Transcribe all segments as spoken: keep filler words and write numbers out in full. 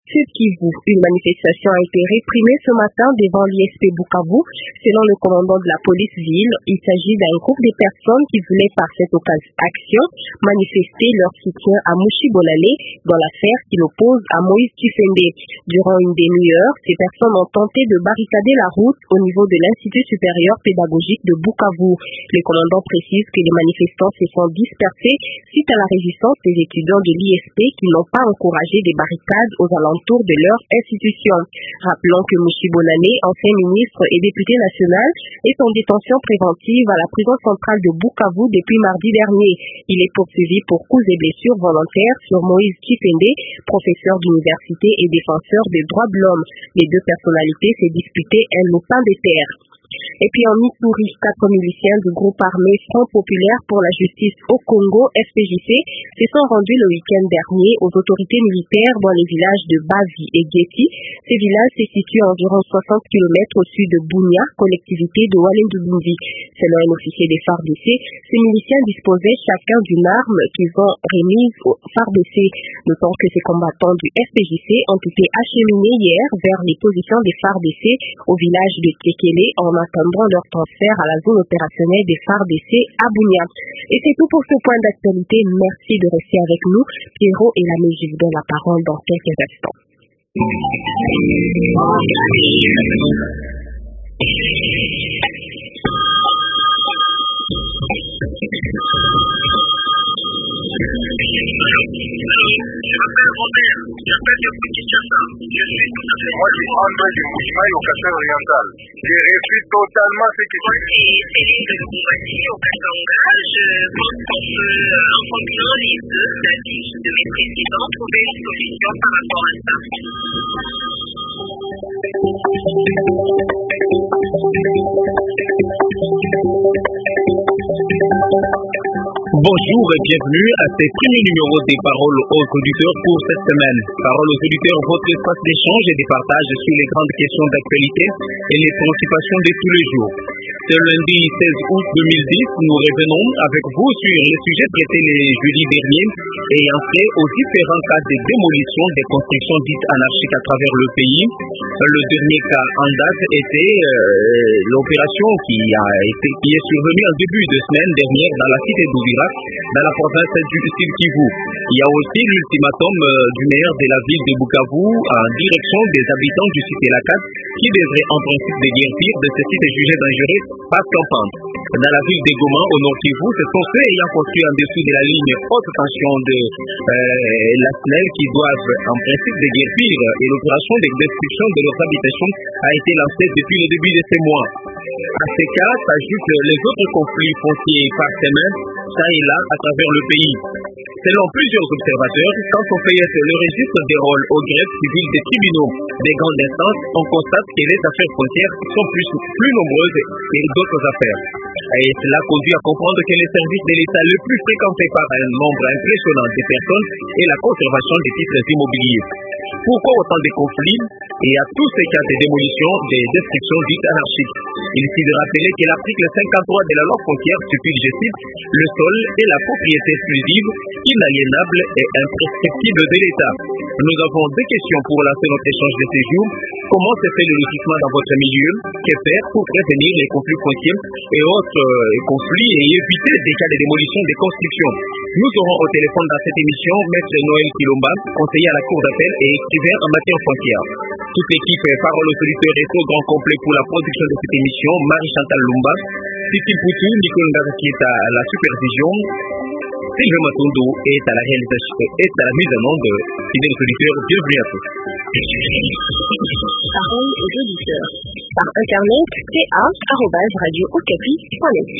Sud Kivu. Une manifestation a été réprimée ce matin devant l'I S P Bukavu. Selon le commandant de la police ville, il s'agit d'un groupe de personnes qui voulaient par cette action manifester leur soutien à Mouchi Bonane dans l'affaire qui l'oppose à Moïse Kifende. Durant une demi-heure, ces personnes ont tenté de barricader la route au niveau de l'Institut supérieur pédagogique de Bukavu. Le commandant précise que les manifestants se sont dispersés suite à la résistance des étudiants de l'I S P qui n'ont pas encouragé des barricades aux alentours de leur institution. Rappelons que Mouchi Bonane, ancien ministre et député national, est en détention préventive à la prison centrale de Bukavu depuis mardi dernier. Il est poursuivi pour coups et blessures volontaires sur Moïse Kifende, professeur d'université et défenseur des droits de l'homme. Les deux personnalités se disputaient un lopin de terre. Et puis en Ituri, quatre miliciens du groupe armé Front Populaire pour la Justice au Congo, F P J C, se sont rendus le week-end dernier aux autorités militaires dans les villages de Bavi et Geti. Ces villages se situent à environ soixante kilomètres au sud de Bunia, collectivité de Walendouboumbi. Selon un officier des F A R D C, ces miliciens disposaient chacun d'une arme qu'ils ont remise aux F A R D C. Notons que ces combattants du F P J C ont été acheminés hier vers les positions des F A R D C au village de Tekele en attendant leur transfert à la zone opérationnelle des F A R D C à Bunia. Et c'est tout pour ce point d'actualité. Merci de rester avec nous. Pierrot et la musique donnent la parole dans quelques instants. Moi, je suis André de Mouchimaï au Kasser oriental. Je refuse totalement ce qui se passe. Céline de Boumati au Katanga. Je pense qu'on peut, en fonction des deux avis de mes présidents, trouver une solution par rapport à ça. Bonjour et bienvenue à ce premier numéro des paroles aux auditeurs pour cette semaine. Paroles aux auditeurs, votre espace d'échange et de partage sur les grandes questions d'actualité et les préoccupations de tous les jours. Ce lundi seize août deux mille dix, nous revenons avec vous sur les sujets traités les jeudis derniers et en fait aux différents cas de démolition des constructions dites anarchiques à travers le pays. Le dernier cas en date était euh, l'opération qui a été qui est survenue en début de semaine dernière dans la cité d'Ouvira, dans la province du Sud Kivu. Il y a aussi l'ultimatum euh, du maire de la ville de Bukavu en direction des habitants du site Lacat qui devrait en principe déguerpir de ce site jugé dangereux pas campante. Dans la ville de Goma, au Nord Kivu, ce sont ceux ayant construit en dessous de la ligne haute tension de euh, la S N E L qui doivent en principe déguerpir et l'opération de destruction de leurs habitations a été lancée depuis le début de ces mois. À ces cas s'ajoutent les autres conflits fonciers par semaine, ça et là, à travers le pays. Selon plusieurs observateurs, quand on fait le registre des rôles aux greffes civiles des tribunaux des grandes instances, on constate que les affaires foncières sont plus, plus nombreuses que d'autres affaires. Et cela conduit à comprendre que les services de l'État le plus fréquentés par un nombre impressionnant de personnes est la conservation des titres immobiliers. Pourquoi autant de conflits et à tous ces cas de démolition des destructions dites anarchiques? Il suffit de rappeler que l'article cinquante-trois de la loi foncière stipule, je cite, le sol est la propriété exclusive, inaliénable et imprescriptible de l'État. Nous avons deux questions pour lancer notre échange de ces jours. Comment se fait le lotissement dans votre milieu? Que faire pour prévenir les conflits fonciers et autres euh, conflits et éviter des cas de démolition des constructions? Nous aurons au téléphone dans cette émission Maître Noël Kilomba, conseiller à la Cour d'appel et écrivain en matière foncière. Toute l'équipe Parole aux auditeurs est au grand complet pour la production de cette émission. Marie-Chantal Lumba, Titi Poutou, Nicole Ndara qui est à la supervision, Sylvain Matondo est à la réalisation est à la mise en onde. Fidèles auditeurs, bienvenue à tous. Parole aux auditeurs. Par internet, t a arobase radio okapi point net.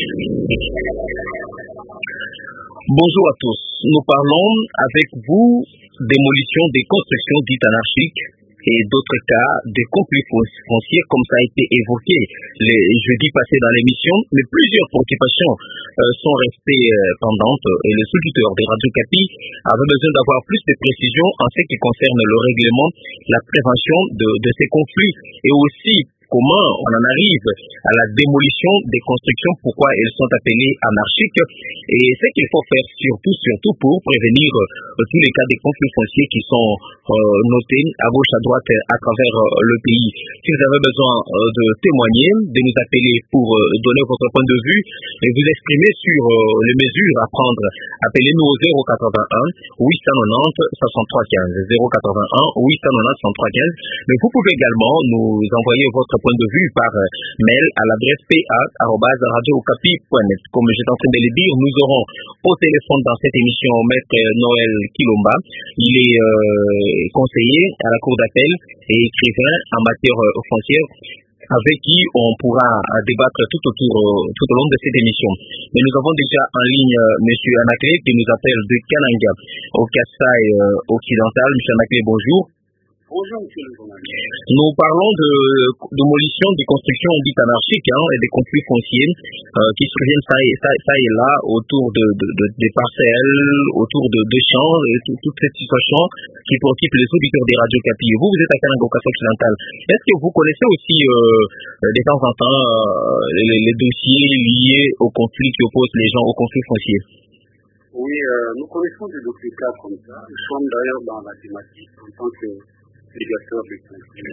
Bonjour à tous. Nous parlons avec vous démolition des constructions dites anarchiques et d'autres cas de conflits fonciers comme ça a été évoqué les jeudis passés dans l'émission, mais plusieurs préoccupations euh, sont restées euh, pendantes et les auditeurs de Radio Kapi avaient besoin d'avoir plus de précisions en ce qui concerne le règlement, la prévention de, de ces conflits et aussi comment on en arrive à la démolition des constructions, pourquoi elles sont appelées anarchiques, et ce qu'il faut faire surtout, surtout pour prévenir euh, tous les cas des conflits fonciers qui sont euh, notés à gauche, à droite, à travers euh, le pays. Si vous avez besoin euh, de témoigner, de nous appeler pour euh, donner votre point de vue et vous exprimer sur euh, les mesures à prendre, appelez-nous au zéro quatre-vingt-un huit cent quatre-vingt-dix soixante-trois quinze, zéro quatre-vingt-un huit cent quatre-vingt-dix soixante-trois quinze. Mais vous pouvez également nous envoyer votre point de vue par euh, mail à l'adresse p a arobase radio okapi point net. Comme j'étais en train de le dire, nous aurons au téléphone dans cette émission Maître Noël Kilomba. Il est euh, conseiller à la Cour d'appel et écrivain en matière euh, foncière, avec qui on pourra euh, débattre tout autour, euh, tout au long de cette émission. Mais nous avons déjà en ligne euh, M. Anaclé qui nous appelle de Kananga, au Kasaï euh, occidental. M. Anaclé, bonjour. Bonjour, monsieur le journaliste. Nous parlons de démolition des constructions dites anarchiques hein, et des conflits fonciers euh, qui surviennent ça et, ça, ça et là autour de, de, de, des parcelles, autour de, de champs, et tout, toute cette situation qui préoccupe les auditeurs des radios Capi. Vous, vous êtes à Kananga, au Kasaï occidental. Est-ce que vous connaissez aussi euh, de temps en temps euh, les, les dossiers liés aux conflits qui opposent les gens aux conflits fonciers? Oui, euh, nous connaissons des dossiers cas comme ça. Nous sommes d'ailleurs dans la thématique en tant que médiateur des conflits.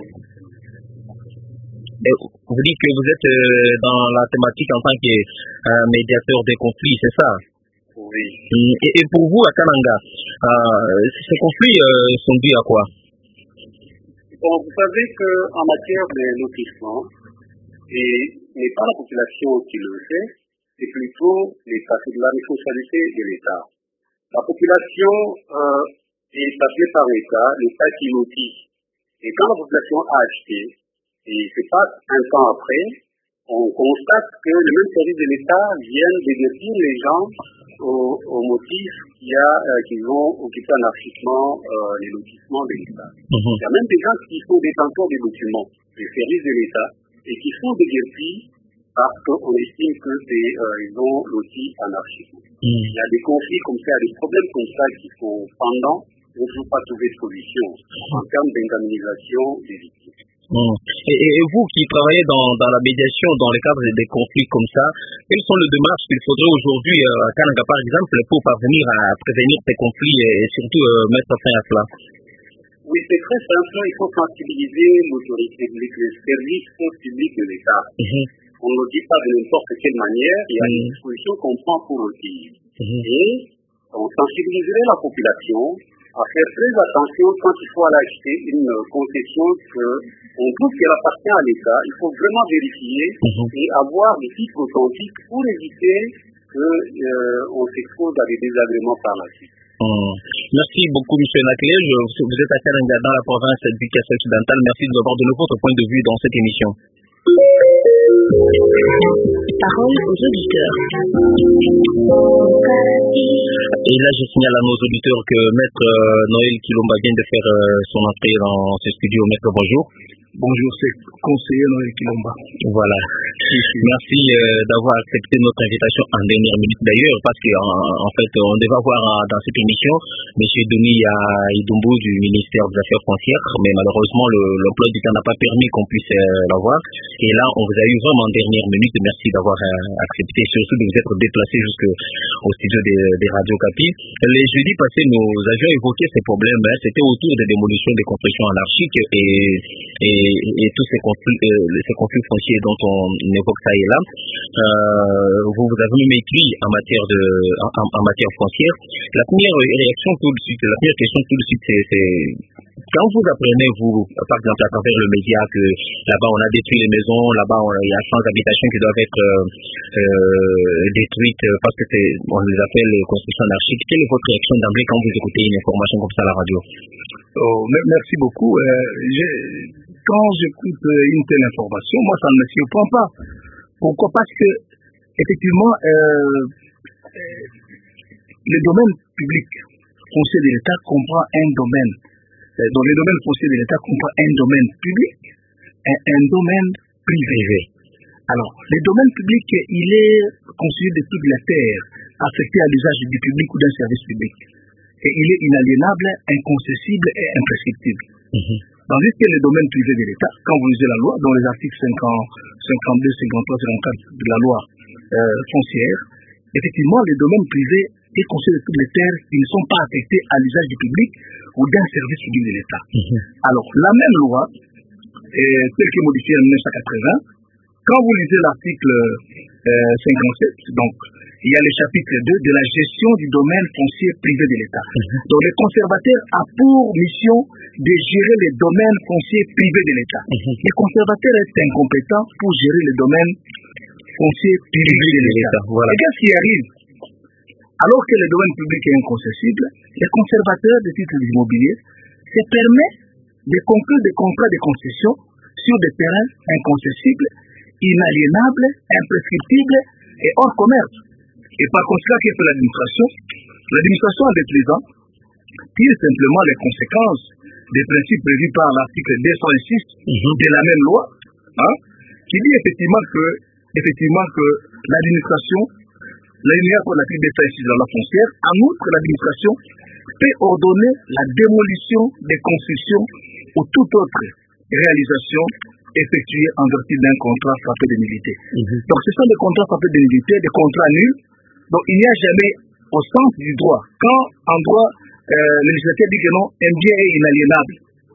Vous dites que vous êtes euh, dans la thématique en tant que euh, médiateur des conflits, c'est ça? Oui. Et, et pour vous, à Kananga, euh, ces conflits euh, sont dus à quoi? Bon, vous savez qu'en matière de lotissement, et n'est pas la population qui le fait, c'est plutôt l'État, c'est de la responsabilité de l'État. La population euh, est appelée par l'État, l'État qui lotit. Et quand la population a acheté, et c'est pas un temps après, on constate que les mêmes services de l'État viennent dévertir les gens au, au motif qu'il y a, euh, qu'ils ont occupé anarchiquement euh, les lotissements de l'État. Mm-hmm. Il y a même des gens qui sont détenteurs des documents, des services de l'État, et qui sont dévertis parce qu'on estime que c'est, euh, ils ont loti anarchiquement. Mm. Il y a des conflits comme ça, il y a des problèmes comme ça qui sont pendants, on ne peut pas trouver de solution en termes d'indemnisation des victimes. Mmh. Et, et vous qui travaillez dans, dans la médiation, dans le cadre des conflits comme ça, quelles sont les démarches qu'il faudrait aujourd'hui euh, à Kananga par exemple pour parvenir à prévenir ces conflits et, et surtout euh, mettre fin à cela? Oui, c'est très simple, il faut sensibiliser l'autorité publique, les services publics de l'État. Mmh. On ne le dit pas de n'importe quelle manière, il y a mmh. une disposition qu'on prend pour le dire. Mmh. Et on sensibiliserait la population à faire très attention quand il faut aller acheter une concession qu'on trouve qu'elle appartient à l'État. Il faut vraiment vérifier mmh. et avoir des titres authentiques pour éviter qu'on euh, s'expose à des désagréments par la suite. Mmh. Merci beaucoup, M. Naclé. Vous êtes à Kananga, dans la province du Kasaï occidental. Merci de nous avoir donné votre point de vue dans cette émission. Parole aux auditeurs. Et là, je signale à nos auditeurs que Maître euh, Noël Kilomba vient de faire euh, son entrée dans ce studio. Maître, bonjour. Bonjour, c'est conseiller Noël Kilomba. Voilà. Merci euh, d'avoir accepté notre invitation en dernière minute d'ailleurs, parce qu'en en fait, on devait avoir euh, dans cette émission M. Denis Idumbu du ministère des Affaires foncières, mais malheureusement, l'emploi du temps n'a pas permis qu'on puisse euh, l'avoir. Et là, on vous a eu vraiment en dernière minute. Merci d'avoir euh, accepté, surtout de vous être déplacé jusqu'au studio des, des radios Capi. Les jeudis passés, nous avions évoqué ces problèmes. Hein, c'était autour des démolitions des constructions anarchiques et, et, et tous ces conflits, euh, ces conflits fonciers dont on évoque ça et là. Euh, vous, vous avez même écrit en matière de, en, en matière foncière. La première réaction tout de suite, la première question tout de suite, c'est quand vous apprenez, vous, par exemple, à travers le média, que là-bas on a détruit les maisons, là-bas il y a cent habitations qui doivent être euh, euh, détruites parce que c'est, on les appelle les constructions anarchiques. Quelle est votre réaction d'emblée quand vous écoutez une information comme ça à la radio? Oh, merci beaucoup. Euh, quand j'écoute une telle information, moi ça ne me surprend pas. Pourquoi? Parce que effectivement, euh, euh, le domaine public foncier de l'État comprend un domaine. Donc le domaine foncier de l'État comprend un domaine public et un domaine privé. Alors, le domaine public, il est constitué de toute la terre affectée à l'usage du public ou d'un service public. Et il est inaliénable, inconscissible et imprescriptible. Mm-hmm. Tandis que les domaines privés de l'État, quand vous lisez la loi, dans les articles cinquante, cinquante-deux, cinquante-trois, cinquante-quatre de la loi euh, foncière, effectivement, les domaines privés et concernent toutes les terres qui ne sont pas affectées à l'usage du public ou d'un service public de l'État. Mm-hmm. Alors, la même loi, euh, telle que modifiée en mille neuf cent quatre-vingts, quand vous lisez l'article euh, cinquante-sept, donc, il y a le chapitre deux de la gestion du domaine foncier privé de l'État. Mm-hmm. Donc, le conservateur a pour mission de gérer les domaines fonciers privés de l'État. Mm-hmm. Le conservateur est incompétent pour gérer les domaines fonciers privés de l'État. Voilà. Et qu'est-ce qui arrive? Alors que le domaine public est inconsessible, les conservateurs des titres immobiliers se permettent de conclure des contrats de concession sur des terrains inconsessibles, inaliénables, imprescriptibles et hors commerce. Et par conséquent, qu'est-ce que l'administration? L'administration, en détruisant, tire simplement les conséquences des principes prévus par l'article deux cent six mm-hmm. de la même loi, hein, qui dit effectivement que, effectivement que l'administration, l'alinéa pour l'article deux cent six de la loi foncière, en outre, l'administration peut ordonner la démolition des constructions ou toute autre réalisation effectuée en vertu d'un contrat frappé de nullité. Mm-hmm. Donc ce sont des contrats frappés de nullité, des contrats nuls. Donc il n'y a jamais, au sens du droit, quand en droit, euh, le législateur dit que non, un bien est inaliénable.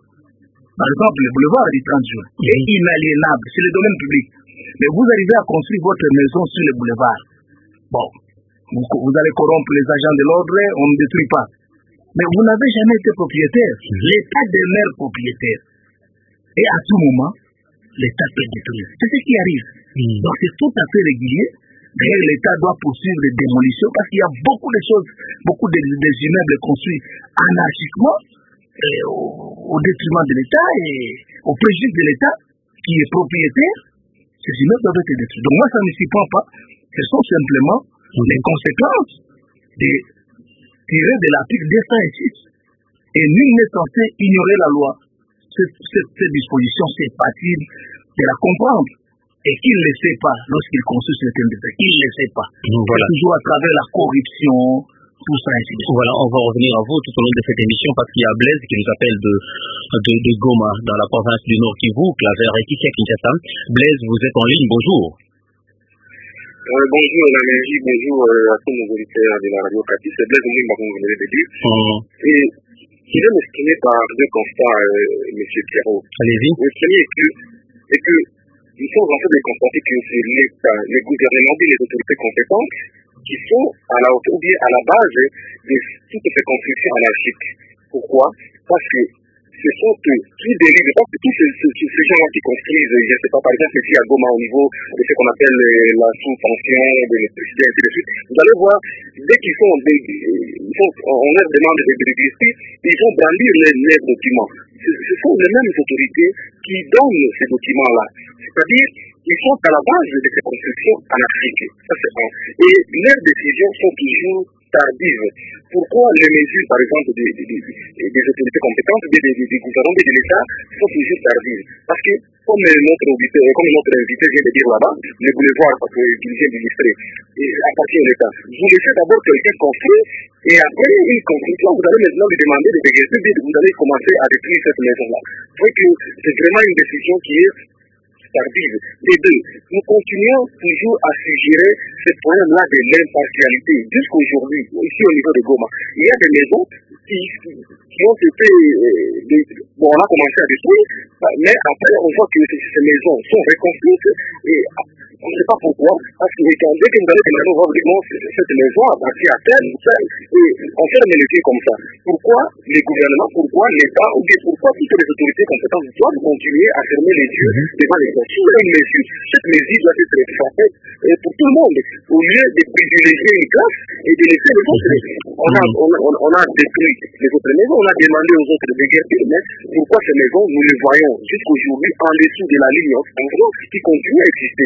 Par exemple, le boulevard du trente juin mm-hmm. est inaliénable, c'est le domaine public. Mais vous arrivez à construire votre maison sur le boulevard. Bon, vous, vous allez corrompre les agents de l'ordre, on ne détruit pas. Mais vous n'avez jamais été propriétaire. Mm-hmm. L'État demeure propriétaire. Et à tout moment, l'État peut détruire. C'est ce qui arrive. Mm-hmm. Donc c'est tout à fait régulier. D'ailleurs, l'État doit poursuivre les démolitions parce qu'il y a beaucoup de choses, beaucoup de, des immeubles construits anarchiquement et au, au détriment de l'État et au préjudice de l'État qui est propriétaire. Ces immeubles doivent être détruits. Donc moi, ça ne m'y surprend pas. Ce sont simplement les conséquences de, tirées de l'article deux cent six. Et nul n'est censé ignorer la loi. Cette, cette, cette disposition, c'est facile de la comprendre. Et qu'il ne le sait pas lorsqu'il construit certains détails. Il ne le sait pas. Voilà. Toujours à travers la corruption, tout ça, ainsi de suite. Voilà, on va revenir à vous tout au long de cette émission parce qu'il y a Blaise qui nous appelle de, de, de Goma, dans la province du Nord Kivu, Claver et ici à Kinshasa. Blaise, vous êtes en ligne, bonjour. Euh, bonjour Naméji, bonjour euh, à tous nos auditeurs de la radio Kati, c'est Blaise Mouimba comme vous venez de dire. Hum. Et il est exprimé par deux constats, euh, M. Pierrot. Allez-y. Le premier est que, est que il faut en fait de constater que c'est l'État, le gouvernement et les autorités compétentes qui sont à la hauteur ou bien à la base de toutes ces constructions anarchiques. Pourquoi? Parce que ce sont eux qui délivre, parce que tous ces, ces, ces gens-là qui construisent, je ne sais pas, par exemple, ici à Goma, au niveau de ce qu'on appelle la sous-tension de l'électricité, ainsi de suite, vous allez voir, dès qu'ils font, des, ils font on leur demande des directives, ils vont brandir les, les documents. Ce, ce sont les mêmes autorités qui donnent ces documents-là. C'est-à-dire, ils sont à la base de ces constructions anarchiques. Ça, c'est un. Et leurs décisions sont toujours tardives. Pourquoi les mesures, par exemple, des, des, des, des autorités compétentes, des, des, des gouvernements et de l'État sont toujours tardives? Parce que, comme notre auditeur, comme notre invité vient de dire là-bas, le boulevard, parce qu'il vient d'illustrer, appartient à l'État. Vous laissez d'abord quelqu'un construire, et après une construction, vous allez maintenant lui demander de dégager, vous allez commencer à détruire cette maison-là. Vous voyez que c'est vraiment une décision qui est tardive. Et deux, nous continuons toujours à suggérer ce problème-là de l'impartialité. Jusqu'aujourd'hui, ici au niveau de Goma, il y a des maisons qui, qui ont été... Euh, de, bon, on a commencé à détruire, mais après, on voit que ces maisons sont reconstruites et on ne sait pas pourquoi, parce que dès que vous allez demander, on va vous dire non, cette maison appartient à telle ou telle, et on ferme les yeux comme ça. Pourquoi les gouvernements, pourquoi l'État, ou bien pourquoi toutes les autorités compétentes doivent continuer à fermer les yeux devant les gens? S'il y a une mesure, cette mesure doit être faite pour tout le monde, au lieu de privilégier une classe et de laisser les autres. On a, on, a, on a détruit les autres maisons, on a demandé aux autres de déguerpir, mais pourquoi ces maisons, nous les voyons jusqu'aujourd'hui en dessous de la ligne qui continue à exister. On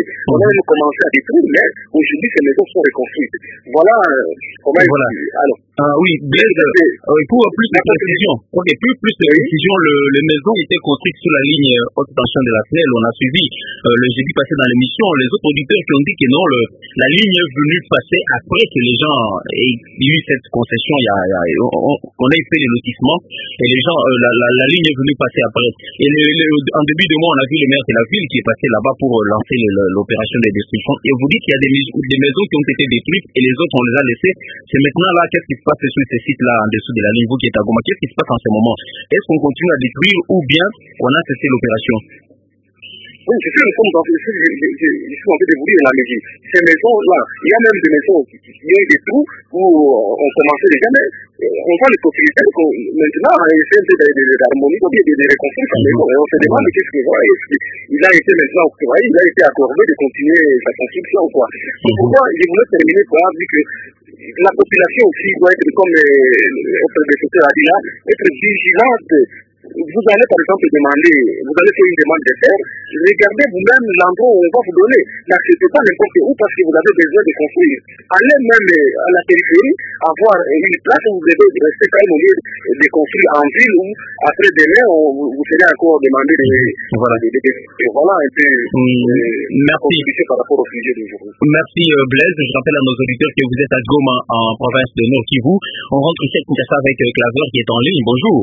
même commencé à détruire, mais aujourd'hui, ces maisons sont reconstruites. Voilà euh, comment voilà. Alors, ah, oui, Blaise, euh, pour plus de précision, ok, plus, plus de précision, le, les maisons étaient construites sur la ligne haute tension de la S N E L. On a suivi euh, le jeudi passé dans l'émission les autres auditeurs qui ont dit que non, le, la ligne est venue passer après que les gens aient eu cette concession. Il y a, il y a, on, on a fait les lotissements et les gens, euh, la, la, la ligne est venue passer après. Et le, le, en début de mois, on a vu le maire de la ville qui est passé là-bas pour lancer l'opération de destruction. Et vous dites qu'il y a des, des maisons qui ont été détruites et les autres, on les a laissées. C'est maintenant là, qu'est-ce qui se passe sur ces sites-là, en dessous de la ligne, vous qui êtes à Goma? Qu'est-ce qui se passe en ce moment? Est-ce qu'on continue à détruire ou bien on a cessé l'opération? Oui, c'est sûr, nous sommes dans, je, je, je, je, je suis en train de vous dire la maison. Ces maisons-là, il y a même des maisons qui, qui, qui ont des trous où on commençait déjà, mais on voit les possibilités qu'on, maintenant, essayer d'harmoniser ou bien de reconstruire sa maison. Et on se demande qu'est-ce qu'il va, il a été maintenant octroyé, il a été accordé de continuer sa construction ou quoi. C'est pourquoi je voulais terminer par dire que la population aussi doit être, comme le prédécesseur a dit là, être vigilante. Vous allez par exemple demander, vous allez faire une demande de faire, regardez vous-même l'endroit où on va vous donner. N'acceptez pas n'importe où parce que vous avez besoin de construire. Allez même à la périphérie, avoir une place où vous devez rester quand même au lieu de construire en ville où après demain vous serez encore demandé de voilà, de, de, de, de, voilà un peu merci par rapport au sujet d'aujourd'hui. Merci euh, Blaise, je rappelle à nos auditeurs que vous êtes à Goma en province de Nord Kivu. On rentre ici à Kinshasa avec euh, Claver qui est en ligne. Bonjour.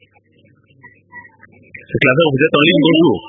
Claver, vous êtes en ligne, bonjour.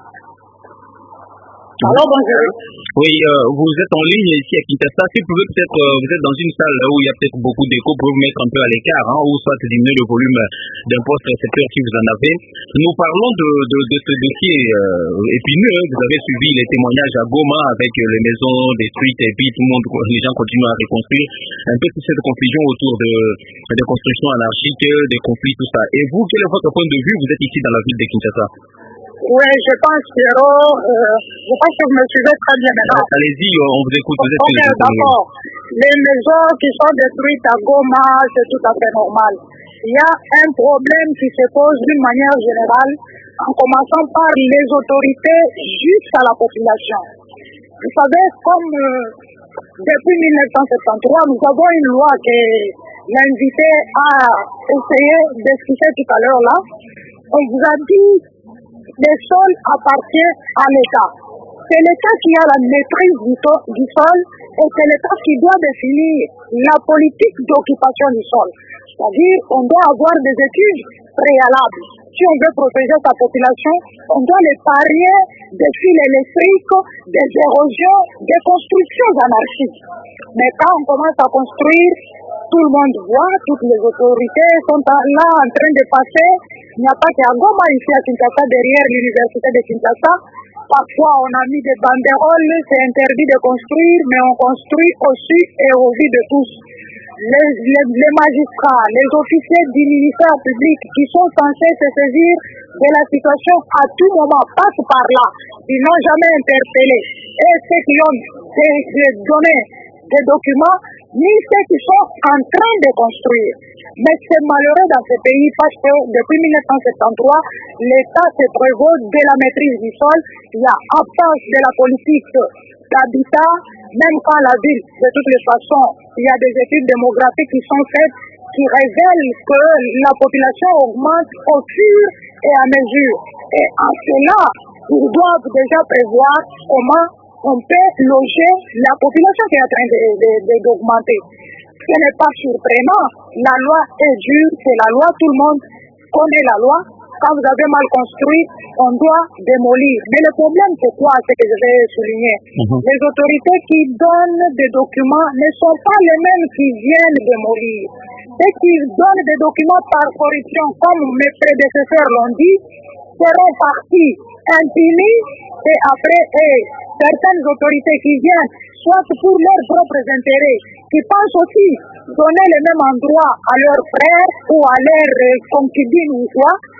Alors, bonjour. Oui, euh, vous êtes en ligne ici à Kinshasa. Si vous pouvez peut-être, euh, vous êtes dans une salle où il y a peut-être beaucoup d'écho, pour vous mettre un peu à l'écart, hein, ou soit diminuer le volume d'un poste récepteur si vous en avez. Nous parlons de, de, de ce dossier euh, épineux. Vous avez suivi les témoignages à Goma avec euh, les maisons détruites et puis tout le monde, les gens continuent à reconstruire. Un peu toute cette confusion autour de, de constructions anarchiques, des conflits, tout ça. Et vous, quel est votre point de vue? Vous êtes ici dans la ville de Kinshasa. Oui, je pense, Pierrot, euh, je pense que vous me suivez très bien maintenant. Allez-y, on vous écoute. Vous êtes ok, d'accord. Les maisons qui sont détruites à Goma, c'est tout à fait normal. Il y a un problème qui se pose d'une manière générale, en commençant par les autorités jusqu'à la population. Vous savez, comme euh, depuis mille neuf cent soixante-treize, nous avons une loi qui l'invité à essayer d'expliquer tout à l'heure là. On vous a dit les sols appartiennent à l'État. C'est l'État qui a la maîtrise du, du sol et c'est l'État qui doit définir la politique d'occupation du sol. C'est-à-dire qu'on doit avoir des études préalables. Si on veut protéger sa population, on doit les parier des fils électriques, des érosions, des constructions anarchiques. Mais quand on commence à construire, tout le monde voit, toutes les autorités sont là en train de passer. Il n'y a pas qu'à Goma, ici à Kinshasa, derrière l'université de Kinshasa. Parfois, on a mis des banderoles, c'est interdit de construire, mais on construit aussi et au vu de tous. Les, les, les magistrats, les officiers du ministère public qui sont censés se saisir de la situation à tout moment passent par là. Ils n'ont jamais interpellé. Et ceux qui ont donné des documents, ni ceux qui sont en train de construire. Mais c'est malheureux dans ce pays parce que depuis mille neuf cent soixante-treize, l'État se prévaut de la maîtrise du sol. Il y a absence de la politique d'habitat, même quand la ville, de toutes les façons, il y a des études démographiques qui sont faites qui révèlent que la population augmente au fur et à mesure. Et en cela, ils doivent déjà prévoir comment on peut loger la population qui est en train d'augmenter. Ce n'est pas surprenant. La loi est dure, c'est la loi, tout le monde connaît la loi. Quand vous avez mal construit, on doit démolir. Mais le problème, c'est quoi? C'est que je vais souligner. Mm-hmm. Les autorités qui donnent des documents ne sont pas les mêmes qui viennent démolir. Ceux qui donnent des documents par corruption, comme mes prédécesseurs l'ont dit, seront partis impunis et après, et certaines autorités qui viennent, soit pour leurs propres intérêts, qui pensent aussi donner le même endroit à leurs frères ou à leurs concubines ou quoi,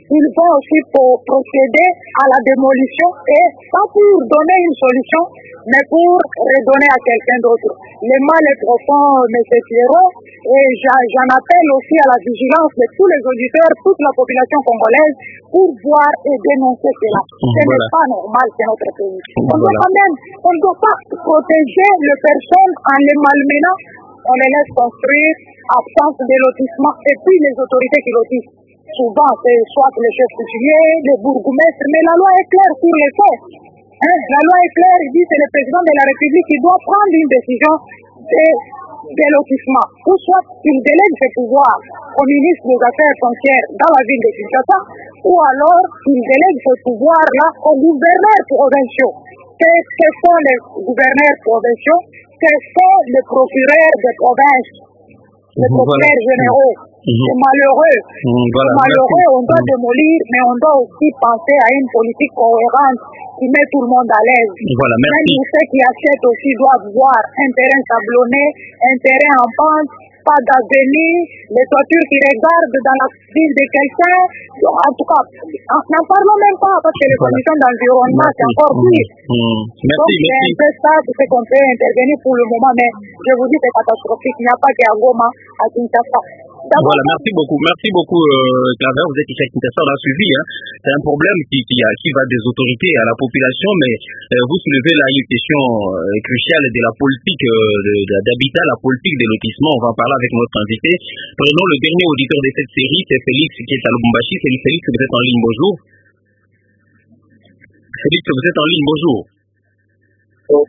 ils vont aussi pour procéder à la démolition et pas pour donner une solution, mais pour redonner à quelqu'un d'autre. Le mal est profond, M. Pierrot, et j'en appelle aussi à la vigilance de tous les auditeurs, toute la population congolaise, pour voir et dénoncer cela. Ce voilà. n'est pas normal dans notre pays. On Voilà. doit quand même, on ne doit pas protéger les personnes en les malmenant, on les laisse construire, absence de lotissement, et puis les autorités qui lotissent. Souvent, c'est soit le chef coutumier, le bourgmestre, mais la loi est claire sur les faits. Hein? La loi est claire, il dit que c'est le président de la République qui doit prendre une décision de, de lotissement. Ou soit il délègue ses pouvoirs au ministre des Affaires foncières dans la ville de Kinshasa, ou alors il délègue ses pouvoirs-là aux gouverneurs provinciaux. Qu'est-ce que font les gouverneurs provinciaux? Que font les procureurs des provinces? Les procureurs voilà. généraux? Mmh. C'est malheureux. Mmh, voilà. C'est malheureux, on doit mmh. démolir, mais on doit aussi penser à une politique cohérente qui met tout le monde à l'aise. Voilà, merci. Même tous ceux qui achètent aussi doivent voir un terrain sablonné, un terrain en pente, pas d'avenir, les toitures qui regardent dans la ville de quelqu'un. En tout cas, n'en parlons même pas parce que les voilà. conditions d'environnement, c'est encore pire. Mmh. Mmh. Merci, Donc, merci. c'est un peu ça, c'est qu'on peut intervenir pour le moment, mais je vous dis, c'est catastrophique. Il n'y a pas qu'à Goma, à Kinshasa. Voilà, merci beaucoup, merci beaucoup, euh, Claver, vous êtes ici à Kinshasa, on a suivi, hein. C'est un problème qui, qui, qui va des autorités à la population, mais euh, vous soulevez là une question euh, cruciale de la politique euh, d'habitat, la politique des lotissements, on va en parler avec notre invité. Prenons le dernier auditeur de cette série, c'est Félix qui est à Lubumbashi. Félix, vous êtes en ligne, bonjour. Félix, vous êtes en ligne, bonjour. Oh.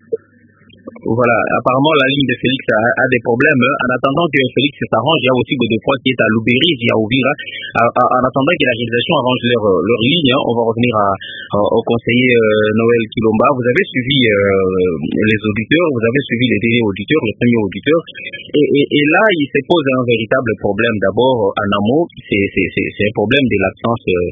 Voilà, apparemment la ligne de Félix a, a des problèmes. En attendant que Félix s'arrange, il y a aussi Godefroy qui est à Loubéry, il y a Ouvira. En attendant que la réalisation arrange leur, leur ligne, hein, on va revenir à, à, au conseiller euh, Noël Kilomba. Vous avez suivi euh, les auditeurs, vous avez suivi les derniers auditeurs, les premiers auditeurs. Et, et, et là, il se pose un véritable problème. D'abord, en amont, c'est un problème de l'absence euh,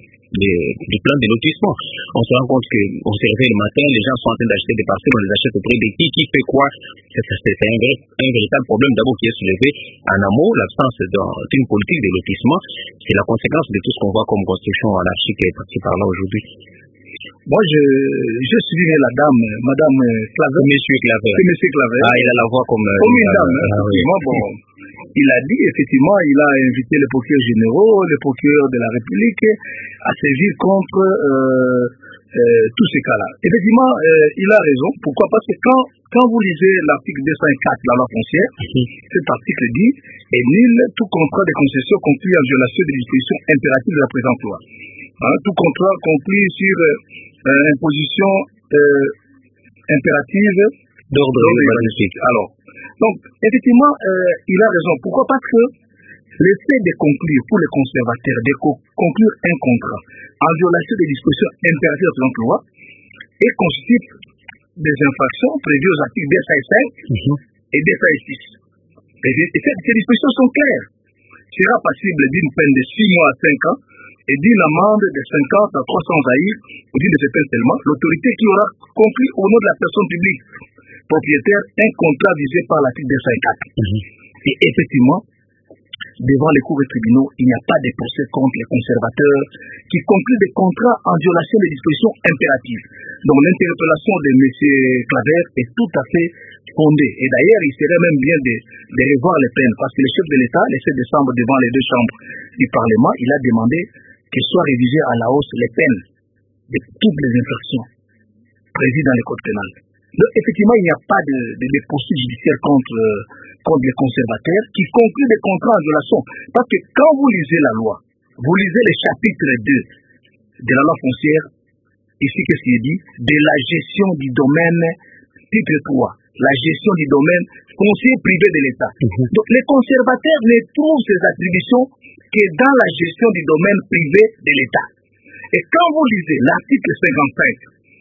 du plan de lotissement. On se rend compte qu'on se réveille le matin, les gens sont en train d'acheter des parcelles, on les achète auprès de qui, qui fait quoi. C'est un, un véritable problème d'abord qui est soulevé en amont. L'absence d'une politique de lotissement, c'est la conséquence de tout ce qu'on voit comme construction anarchique par-ci par-là aujourd'hui. Moi, je, je suis la dame, madame Claver. Monsieur Claver. C'est monsieur Claver. Ah, il a la voix comme, comme une dame. dame. Ah, oui. Moi, bon, il a dit, effectivement, il a invité les procureurs généraux, les procureurs de la République à sévir contre euh, euh, tous ces cas-là. Effectivement, euh, il a raison. Pourquoi? Parce que quand, quand vous lisez l'article deux cent quatre de la loi foncière, cet article dit « est nul tout contrat de concession conclu en violation des dispositions impératives de la présente loi ». Hein, tout contrat conclu sur euh, imposition euh, impérative d'ordre urbanistique. Alors, donc, effectivement, euh, il a raison. Pourquoi? Parce que le fait de conclure, pour les conservateurs, de co conclure un contrat en violation des dispositions impératives de la loi et constitue des infractions prévues aux articles deux cent cinq mm-hmm. et deux cent six. Et, et ces, ces dispositions sont claires. Sera passible d'une peine de six mois à cinq ans et d'une amende de cinquante à trois cents zaïrs ou d'une de ces peines seulement, l'autorité qui aura conclu au nom de la personne publique propriétaire un contrat visé par l'article deux cent quatre. Mm-hmm. Et effectivement, devant les cours et tribunaux, il n'y a pas de procès contre les conservateurs qui concluent des contrats en violation des dispositions impératives. Donc l'interpellation de M. Claver est tout à fait fondée. Et d'ailleurs, il serait même bien de, de revoir les peines, parce que le chef de l'État, le sept décembre, devant les deux chambres du Parlement, il a demandé que soient révisées à la hausse les peines de toutes les infractions prévues dans le code pénal. Donc, effectivement, il n'y a pas de, de, de poursuites judiciaires contre, euh, contre les conservateurs qui concluent des contrats en violation. Parce que quand vous lisez la loi, vous lisez le chapitre deux de la loi foncière, ici qu'est-ce qu'il dit? De la gestion du domaine, titre trois, la gestion du domaine foncier privé de l'État. Mm-hmm. Donc, les conservateurs ne trouvent ces attributions que dans la gestion du domaine privé de l'État. Et quand vous lisez l'article cinquante-cinq,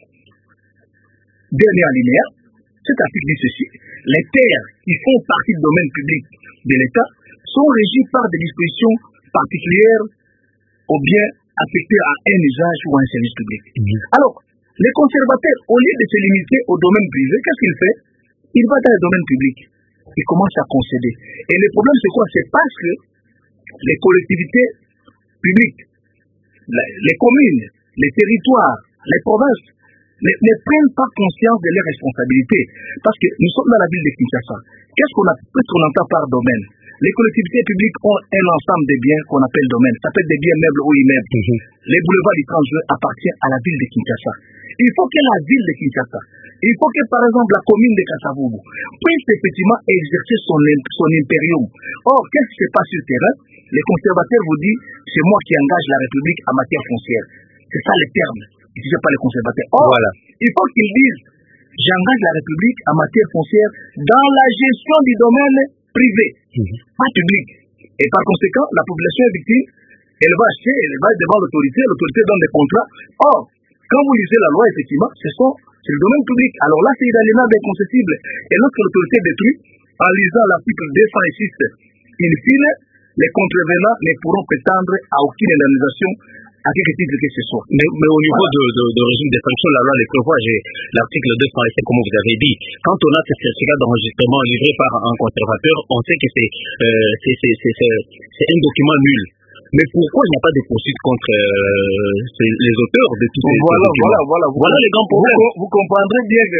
dernier alinéa, cet article dit ceci: les terres qui font partie du domaine public de l'État sont régies par des dispositions particulières ou bien affectées à un usage ou à un service public. Mmh. Alors, les conservateurs, au lieu de se limiter au domaine privé, qu'est-ce qu'il fait? Il va dans le domaine public. Il commence à concéder. Et le problème, c'est quoi? C'est parce que les collectivités publiques les communes, les territoires, les provinces ne, ne prennent pas conscience de leurs responsabilités. Parce que nous sommes dans la ville de Kinshasa. Qu'est-ce qu'on, a, qu'est-ce qu'on entend par domaine? Les collectivités publiques ont un ensemble de biens qu'on appelle domaines. Ça peut être des biens meubles ou immeubles. Mm-hmm. Les boulevards du trente juin appartiennent à la ville de Kinshasa. Il faut que la ville de Kinshasa, il faut que par exemple la commune de Kasavubu puisse effectivement exercer son, son impérium. Or, qu'est-ce qui se passe sur le terrain? Les conservateurs vous disent, c'est moi qui engage la République en matière foncière. C'est ça les termes, utilisés par les conservateurs. Or, voilà. Il faut qu'ils disent, j'engage la République en matière foncière dans la gestion du domaine privé, mmh. pas public. Et par conséquent, la population est victime, elle va acheter, elle va devant l'autorité, l'autorité donne des contrats. Or, quand vous lisez la loi, effectivement, ce sont, c'est le domaine public. Alors là, c'est inaliénable et inconcessible. Et lorsque l'autorité détruit, en lisant l'article deux cent six, in fine, les contrevenants ne pourront prétendre à aucune indemnisation à quelque titre que ce soit. Mais, mais au niveau voilà. de, de, de régime des sanctions, la loi les prévoit, j'ai l'article deux cent sept, comme vous avez dit. Quand on a ce certificat d'enregistrement livré par un conservateur, on sait que c'est, euh, c'est, c'est, c'est, c'est, c'est un document nul. Mais pourquoi il n'y a pas de poursuite contre euh, les auteurs de tous ces voilà, documents? Voilà, voilà, voilà. Voilà les grands problèmes. Vous, vous comprendrez bien que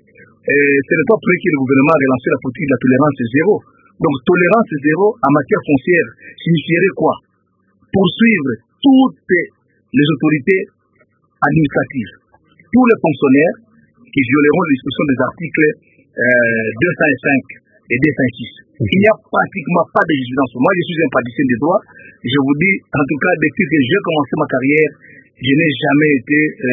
euh, ce n'est pas près que le gouvernement a relancé la politique de la tolérance zéro. Donc, tolérance zéro en matière foncière signifierait quoi? Poursuivre toutes les autorités administratives, tous les fonctionnaires qui violeront les dispositions des articles euh, deux cent cinq et deux cent six. Il n'y a pratiquement pas de jurisprudence. Moi, je suis un praticien des droits. Je vous dis, en tout cas, depuis que j'ai commencé ma carrière, je n'ai jamais été euh,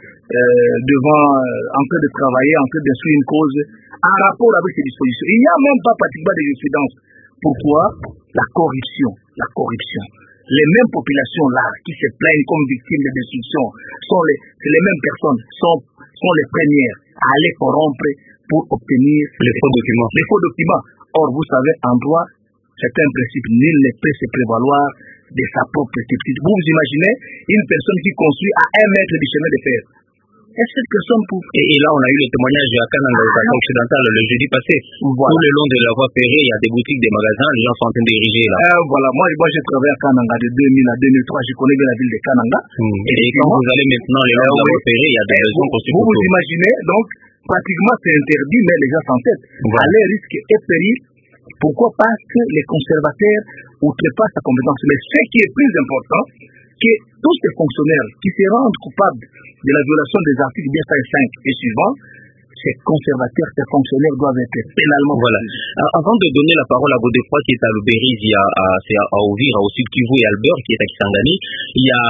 euh, devant, euh, en train de travailler, en train d'instruire une cause en rapport avec ces dispositions. Il n'y a même pas pratiquement de jurisprudence. Pourquoi? La corruption. La corruption. Les mêmes populations là qui se plaignent comme victimes de destruction sont les, les mêmes personnes, sont, sont les premières à aller corrompre pour obtenir les faux documents. Les faux documents. Or, vous savez, en droit, c'est un principe, nul ne peut se prévaloir de sa propre petite. Vous vous imaginez une personne qui construit à un mètre du chemin de fer. Est-ce que cette personne pour... Et, et là, on a eu le témoignage à Kananga, au Canada occidental, le jeudi passé. Voilà. Tout le long de la voie ferrée, il y a des boutiques, des magasins, les gens sont en train d'ériger là. Euh, voilà, moi, moi j'ai travaillé à Kananga de deux mille à deux mille trois, je connais bien la ville de Kananga. Mmh. Et, et quand vous allez maintenant les longs de la voie ferrée, il y a des maisons construites. Vous vous imaginez, donc, pratiquement c'est interdit, mais les gens s'entêtent. Voilà. À leur risque et péril. Pourquoi? Parce que les conservateurs outrepassent sa compétence. Mais ce qui est plus important, que tous ces fonctionnaires qui se rendent coupables de la violation des articles deux cent cinq et suivants, ces conservateurs, ces fonctionnaires doivent être pénalement. Voilà. Avant de donner la parole à Godefroy qui est à Luberizi, à, à, à Ouvira, au Sud Kivu et Albert qui est à Kisangani, il y a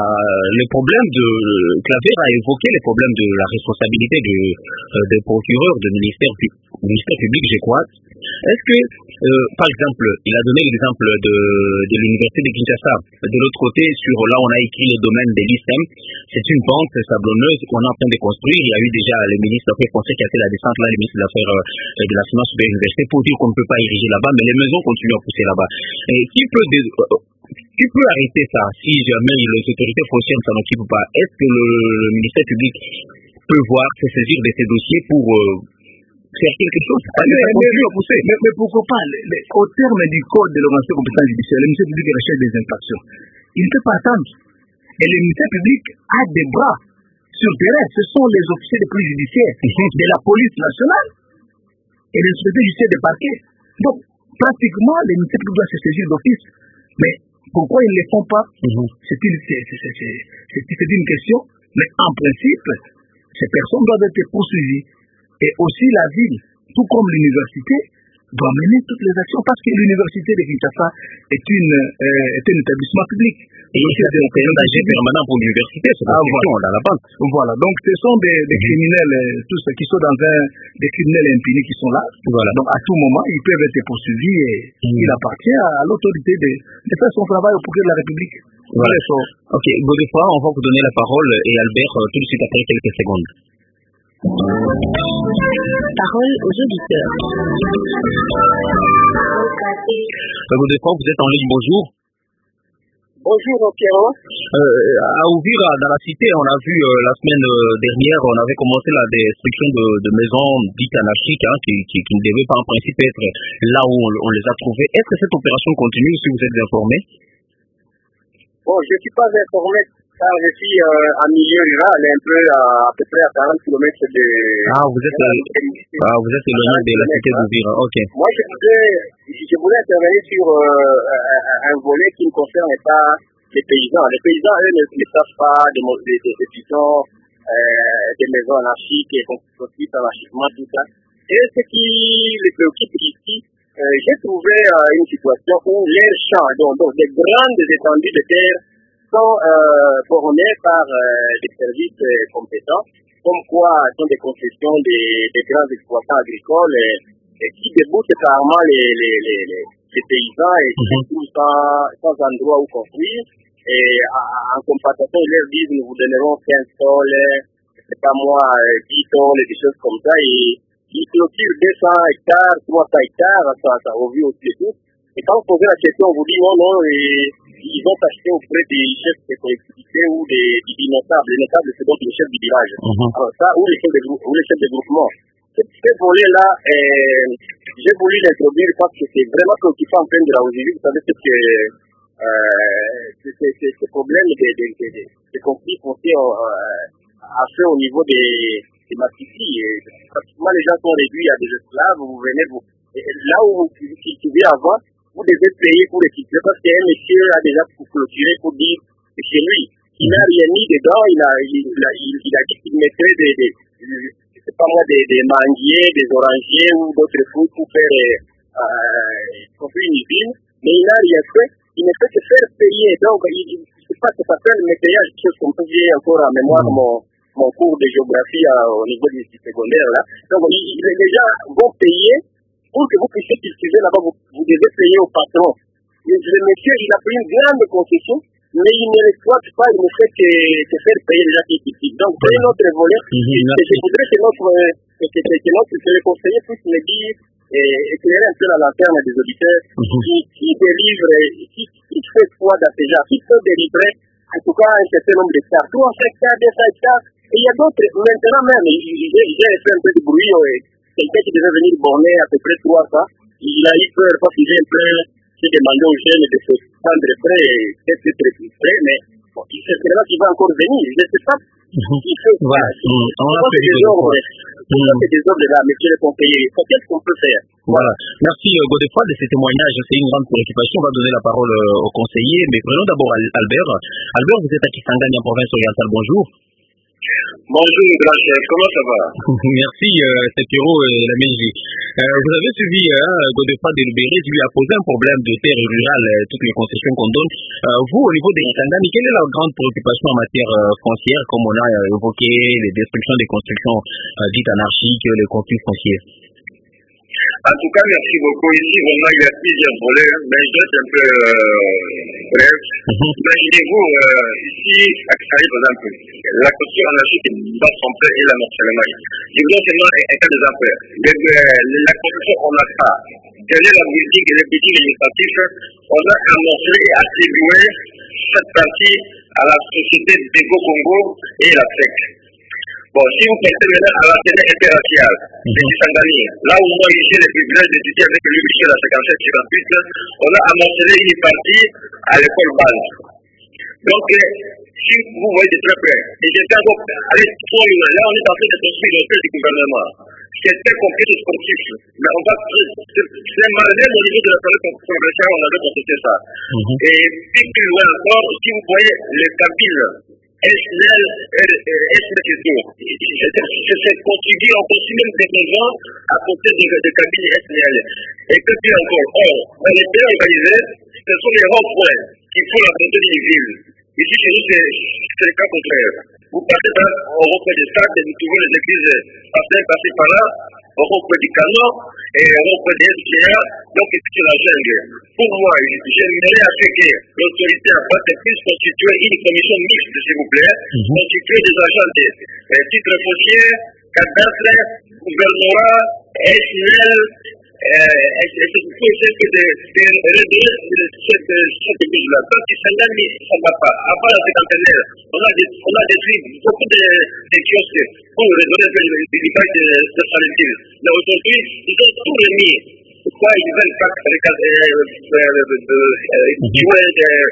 le problème de... Claver a évoqué les problèmes de la responsabilité de, euh, des procureurs, du ministère, ministère public, je crois. Est-ce que, euh, par exemple, il a donné l'exemple de, de l'université de Kinshasa. De l'autre côté, sur là, on a écrit le domaine de l'I S E M. C'est une pente sablonneuse qu'on est en train de construire. Il y a eu déjà le ministre français qui a fait la descente là, le ministre de l'Affaires euh, de la Finance de l'université, pour dire qu'on ne peut pas ériger là-bas, mais les maisons continuent à pousser là-bas. Et qui peut, dé... qui peut arrêter ça si jamais les autorités foncières ne s'en occupent pas? Est-ce que le, le ministère public peut voir, se saisir de ces dossiers pour... Euh, faire quelque chose. Ah, mais, mais, mais, mais pourquoi pas? Les, les, au terme du code de l'organisation de compétence judiciaire, le ministère public recherche des infractions. Il ne peut pas attendre. Et le ministère public a des bras sur terrain. Ce sont les officiers de police judiciaire de la police nationale et les inspecteurs judiciaires des parquets. Donc, pratiquement, le ministère public doit se saisir d'office. Mais pourquoi ils ne le font pas? Mm-hmm. C'est, une, c'est, c'est, c'est, c'est, c'est une question. Mais en principe, ces personnes doivent être poursuivies. Et aussi la ville, tout comme l'université, doit mener toutes les actions parce que l'université de Kinshasa est, une, euh, est un établissement public. Et c'est un danger permanent pour l'université, c'est la ah, question voilà. dans la pente. Voilà, donc ce sont des, des criminels, euh, tous ceux qui sont dans un, des criminels impunis qui sont là. Voilà. Donc à tout moment, ils peuvent être poursuivis et mmh. il appartient à l'autorité de, de faire son travail au procureur de la République. Voilà. voilà. Ok, Godefroy, on va vous donner la parole et Albert tout de suite après quelques secondes. Parole aux auditeurs. Godefroy, vous êtes en ligne, bonjour. Bonjour Pierrot. Euh, à Ouvira, dans la cité, on a vu euh, la semaine euh, dernière, on avait commencé la destruction de, de maisons dites anarchiques hein, qui, qui, qui ne devaient pas en principe être là où on, on les a trouvées. Est-ce que cette opération continue si vous êtes informé? Bon, je ne suis pas informé car je suis euh, en milieu rural, un peu à, à peu près à quarante kilomètres de... Ah, vous êtes, de, ah, vous êtes éloigné de la cité d'Ouvira, ok. Moi, je voulais, je voulais intervenir sur euh, un, un volet qui ne concerne pas les paysans. Les paysans, eux, ne, ne savent pas des, des, des, des, disons, euh, des maisons anarchiques et construites anarchiquement, tout ça. Et ce qui les préoccupe ici, euh, j'ai trouvé euh, une situation où les champs, donc, donc des grandes étendues de terre, sont euh, formés par euh, des services euh, compétents, comme quoi sont des concessions des, des grands exploitants agricoles et, et qui débouchent carrément les, les, les, les, les paysans et qui se trouvent sans, sans endroit où construire. Et en, en compensation, ils leur disent nous vous donnerons quinze sols, c'est pas moi, dix tonnes, des choses comme ça. Et ils clôturent deux cents hectares, trois cents hectares, ça, ça au vu aussi et tout. Et quand vous posez la question, on vous dit non, non, et ils vont s'acheter auprès des chefs de collectivités ou des, des notables. Les notables, c'est donc les chefs du village. Uh-huh. Alors ça, ou les chefs de, ou les chefs de groupement. Ce, ce volet-là, euh, j'ai voulu l'introduire parce que c'est vraiment préoccupant en plein de la Ozirie. Vous savez, c'est que euh, ce problème des de, de, de, de conflits fonciers euh, a fait au niveau des, des massifs. Pratiquement, les gens sont réduits à des esclaves. Vous venez, vous, là où vous cultivez avant, vous devez payer pour les cultiver parce qu'un monsieur a déjà clôturé pour dire que chez lui, il n'a rien mis dedans, il a, il, il a, il, il a dit qu'il mettrait des, des, je sais pas moi, des, des manguiers, des orangiers ou d'autres fruits pour faire euh, construire une usine, mais il n'a rien fait, il ne fait que faire payer. Donc, il, je sais pas, ça s'appelle le métayage, quelque chose qu'on peut dire encore en mémoire de mon, mon cours de géographie à, au niveau du secondaire là. Donc, il, les gens vont payer. Pour que vous puissiez cultiver là-bas, vous, vous devez payer au patron. Le, le monsieur, il a pris une grande concession, mais il ne l'exploite pas, il ne fait que, que faire payer les gens qui cultivent. Donc, c'est notre volet. Mmh, et je voudrais que notre, que, que, que notre que le conseiller puisse me dire, et éclairer un peu la lanterne des auditeurs, mmh. qui, qui délivre, qui, qui fait foi dans ces gens, qui peut délivrer, en tout cas, un certain nombre d'hectares. trois cents hectares, deux cents hectares, et il y a d'autres, maintenant même, j'ai fait un peu de bruit, et, quelqu'un qui devait venir borner à peu près trois cents, il a eu peur parce qu'il vient plein, j'ai demandé aux jeunes de se prendre prêt et d'être très prêt, mais bon, il sait qu'il va encore venir, je ne sais pas. Il fait voilà. Mmh. On a fait des ordres, on a fait des ordres là, monsieur le conseiller, qu'est-ce qu'on peut faire? Voilà. Merci euh, Godefroid de ce témoignage, c'est une grande préoccupation. On va donner la parole euh, au conseiller, mais prenons d'abord Albert. Albert, vous êtes à Kisangani en province orientale, bonjour. Bonjour, grand chef, comment ça va? Merci, euh, Sepiro et la Mégie. Euh, vous avez suivi euh, Godefroid de Lubéré, qui lui a posé un problème de terre rurale, euh, toutes les concessions qu'on donne. Euh, vous, au niveau des Kisangani, quelle est la grande préoccupation en matière euh, foncière, comme on a euh, évoqué les destructions des constructions euh, dites anarchiques, les conflits fonciers? En tout cas, merci beaucoup. Ici, vraiment, il y a plusieurs volets, mais je vais être un peu euh, bref. Mm-hmm. Imaginez-vous, euh, ici, à Kisangani, par exemple, la construction anarchique dans son père et l'amorcellement. Je vous donne seulement un cas d'exemple. La construction, on n'a pas. Derrière la politique et les petits législatifs, on a amorcé et attribué cette partie à la société d'Ego Congo et la F E C. Bon, si vous pensez maintenant à l'antenne interraciale de Kisangani, là où moi j'ai le privilège d'étudier avec lui Michel à cinquante-sept cinquante-huit, on a amorcé une partie à l'école base. Donc, si vous voyez de très près, et j'étais encore allé trop loin, là on est en train de construire le fait du gouvernement. C'est très compliqué de construire, mais on va, c'est malgré au niveau de la planète progressive, on avait constaté ça. Mm-hmm. Et puis plus loin encore, si vous voyez les Kabyles, S N L, S N L, c'est contribué en continu même développement à côté de, de cabines S N L. Et que puis encore, or, dans les pays organisés, ce sont les ronds-points qui font la montée d'une ville. Ici, chez nous, c'est le cas contraire. Vous partez dans, au rond-point des stades et vous trouvez les églises passer, passer par là, au rond-point du canon et au rond-point des S P A, donc c'est la jungle. Pour moi, j'aimerais à ce que l'autorité en face puisse constituer une commission mixte, s'il vous plaît, mm-hmm. constituer des agents de euh, titres fonciers, cadastre, gouvernorat, S N L, c'est pour essayer de réduire cette église-là. Parce que ça ne va pas. Avant la cinquantenaire, on a détruit beaucoup de kiosques pour résoudre l'image de Salentine. Mais aujourd'hui, ils ont tout remis. Pourquoi ils veulent pas jouer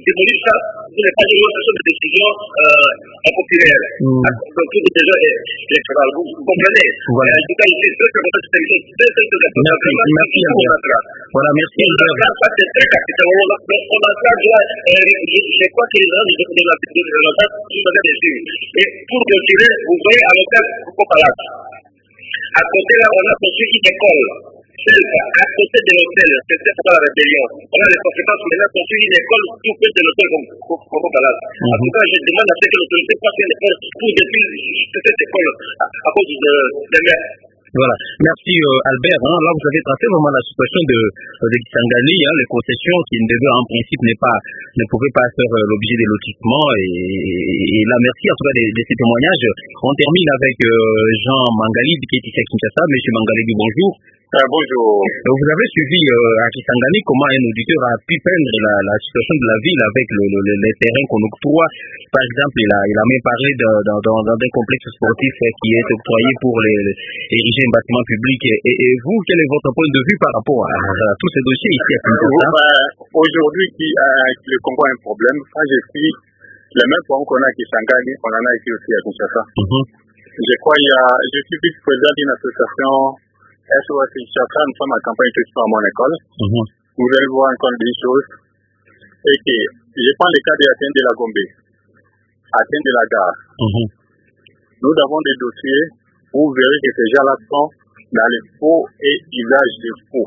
démolir ça, vous n'êtes pas une question de décision euh, impopulaire. Mm. Donc, tout est déjà électoral. Vous, vous comprenez? Voilà. En tout cas, il est très très important. C'est très très important. Merci, Albert. Voilà, merci, Albert. Ça, c'est très capital. On a ça, là, je crois que les gens, ils ont la petite de la date, ils ont des yeux. Et pour continuer, vous voyez, à l'hôtel, pourquoi pas là? À côté, là, on a construit une école. À côté de l'hôtel, c'était pour la rébellion. On a les conséquences, on a construit une école tout près de l'hôtel comme Coco Palace. En tout cas, je demande à ce que l'autorité fasse une école pour détruire cette école à, à cause de, de mer. Voilà. Merci euh, Albert. Hein. Là, vous avez tracé vraiment la situation de, de Kisangani, hein, les concessions qui ne devaient en principe n'est pas, ne pouvaient pas faire euh, l'objet des lotissements. Et, et, et là, merci en tout cas de, de ces témoignages. On termine avec euh, Jean Mangalib qui est ici à Kinshasa. Monsieur Mangalib, bonjour. Ah, bonjour. Vous avez suivi euh, à Kisangani comment un auditeur a pu peindre la, la situation de la ville avec le, le, le, les terrains qu'on octroie. Par exemple, il a, il a même parlé de, de, de, d'un complexe sportif qui est octroyé pour les, les ériger un bâtiment public. Et, et, et vous, quel est votre point de vue par rapport à, à tous ces dossiers ici à Kinshasa? euh, Aujourd'hui, qui, euh, le Congo a un problème. Moi, je suis le même point qu'on a à Kisangani, on en a ici aussi à Kinshasa. Mm-hmm. Je crois qu'il y a, je suis vice-président d'une association S O S Kinshasa, nous sommes en campagne de à mon école. Mm-hmm. Vous allez voir encore des choses. Et que je prends le cas de Athènes de la Gombe, Athènes de la Gare. Mm-hmm. Nous avons des dossiers où vous verrez que ces gens-là sont dans les faux et usage de faux.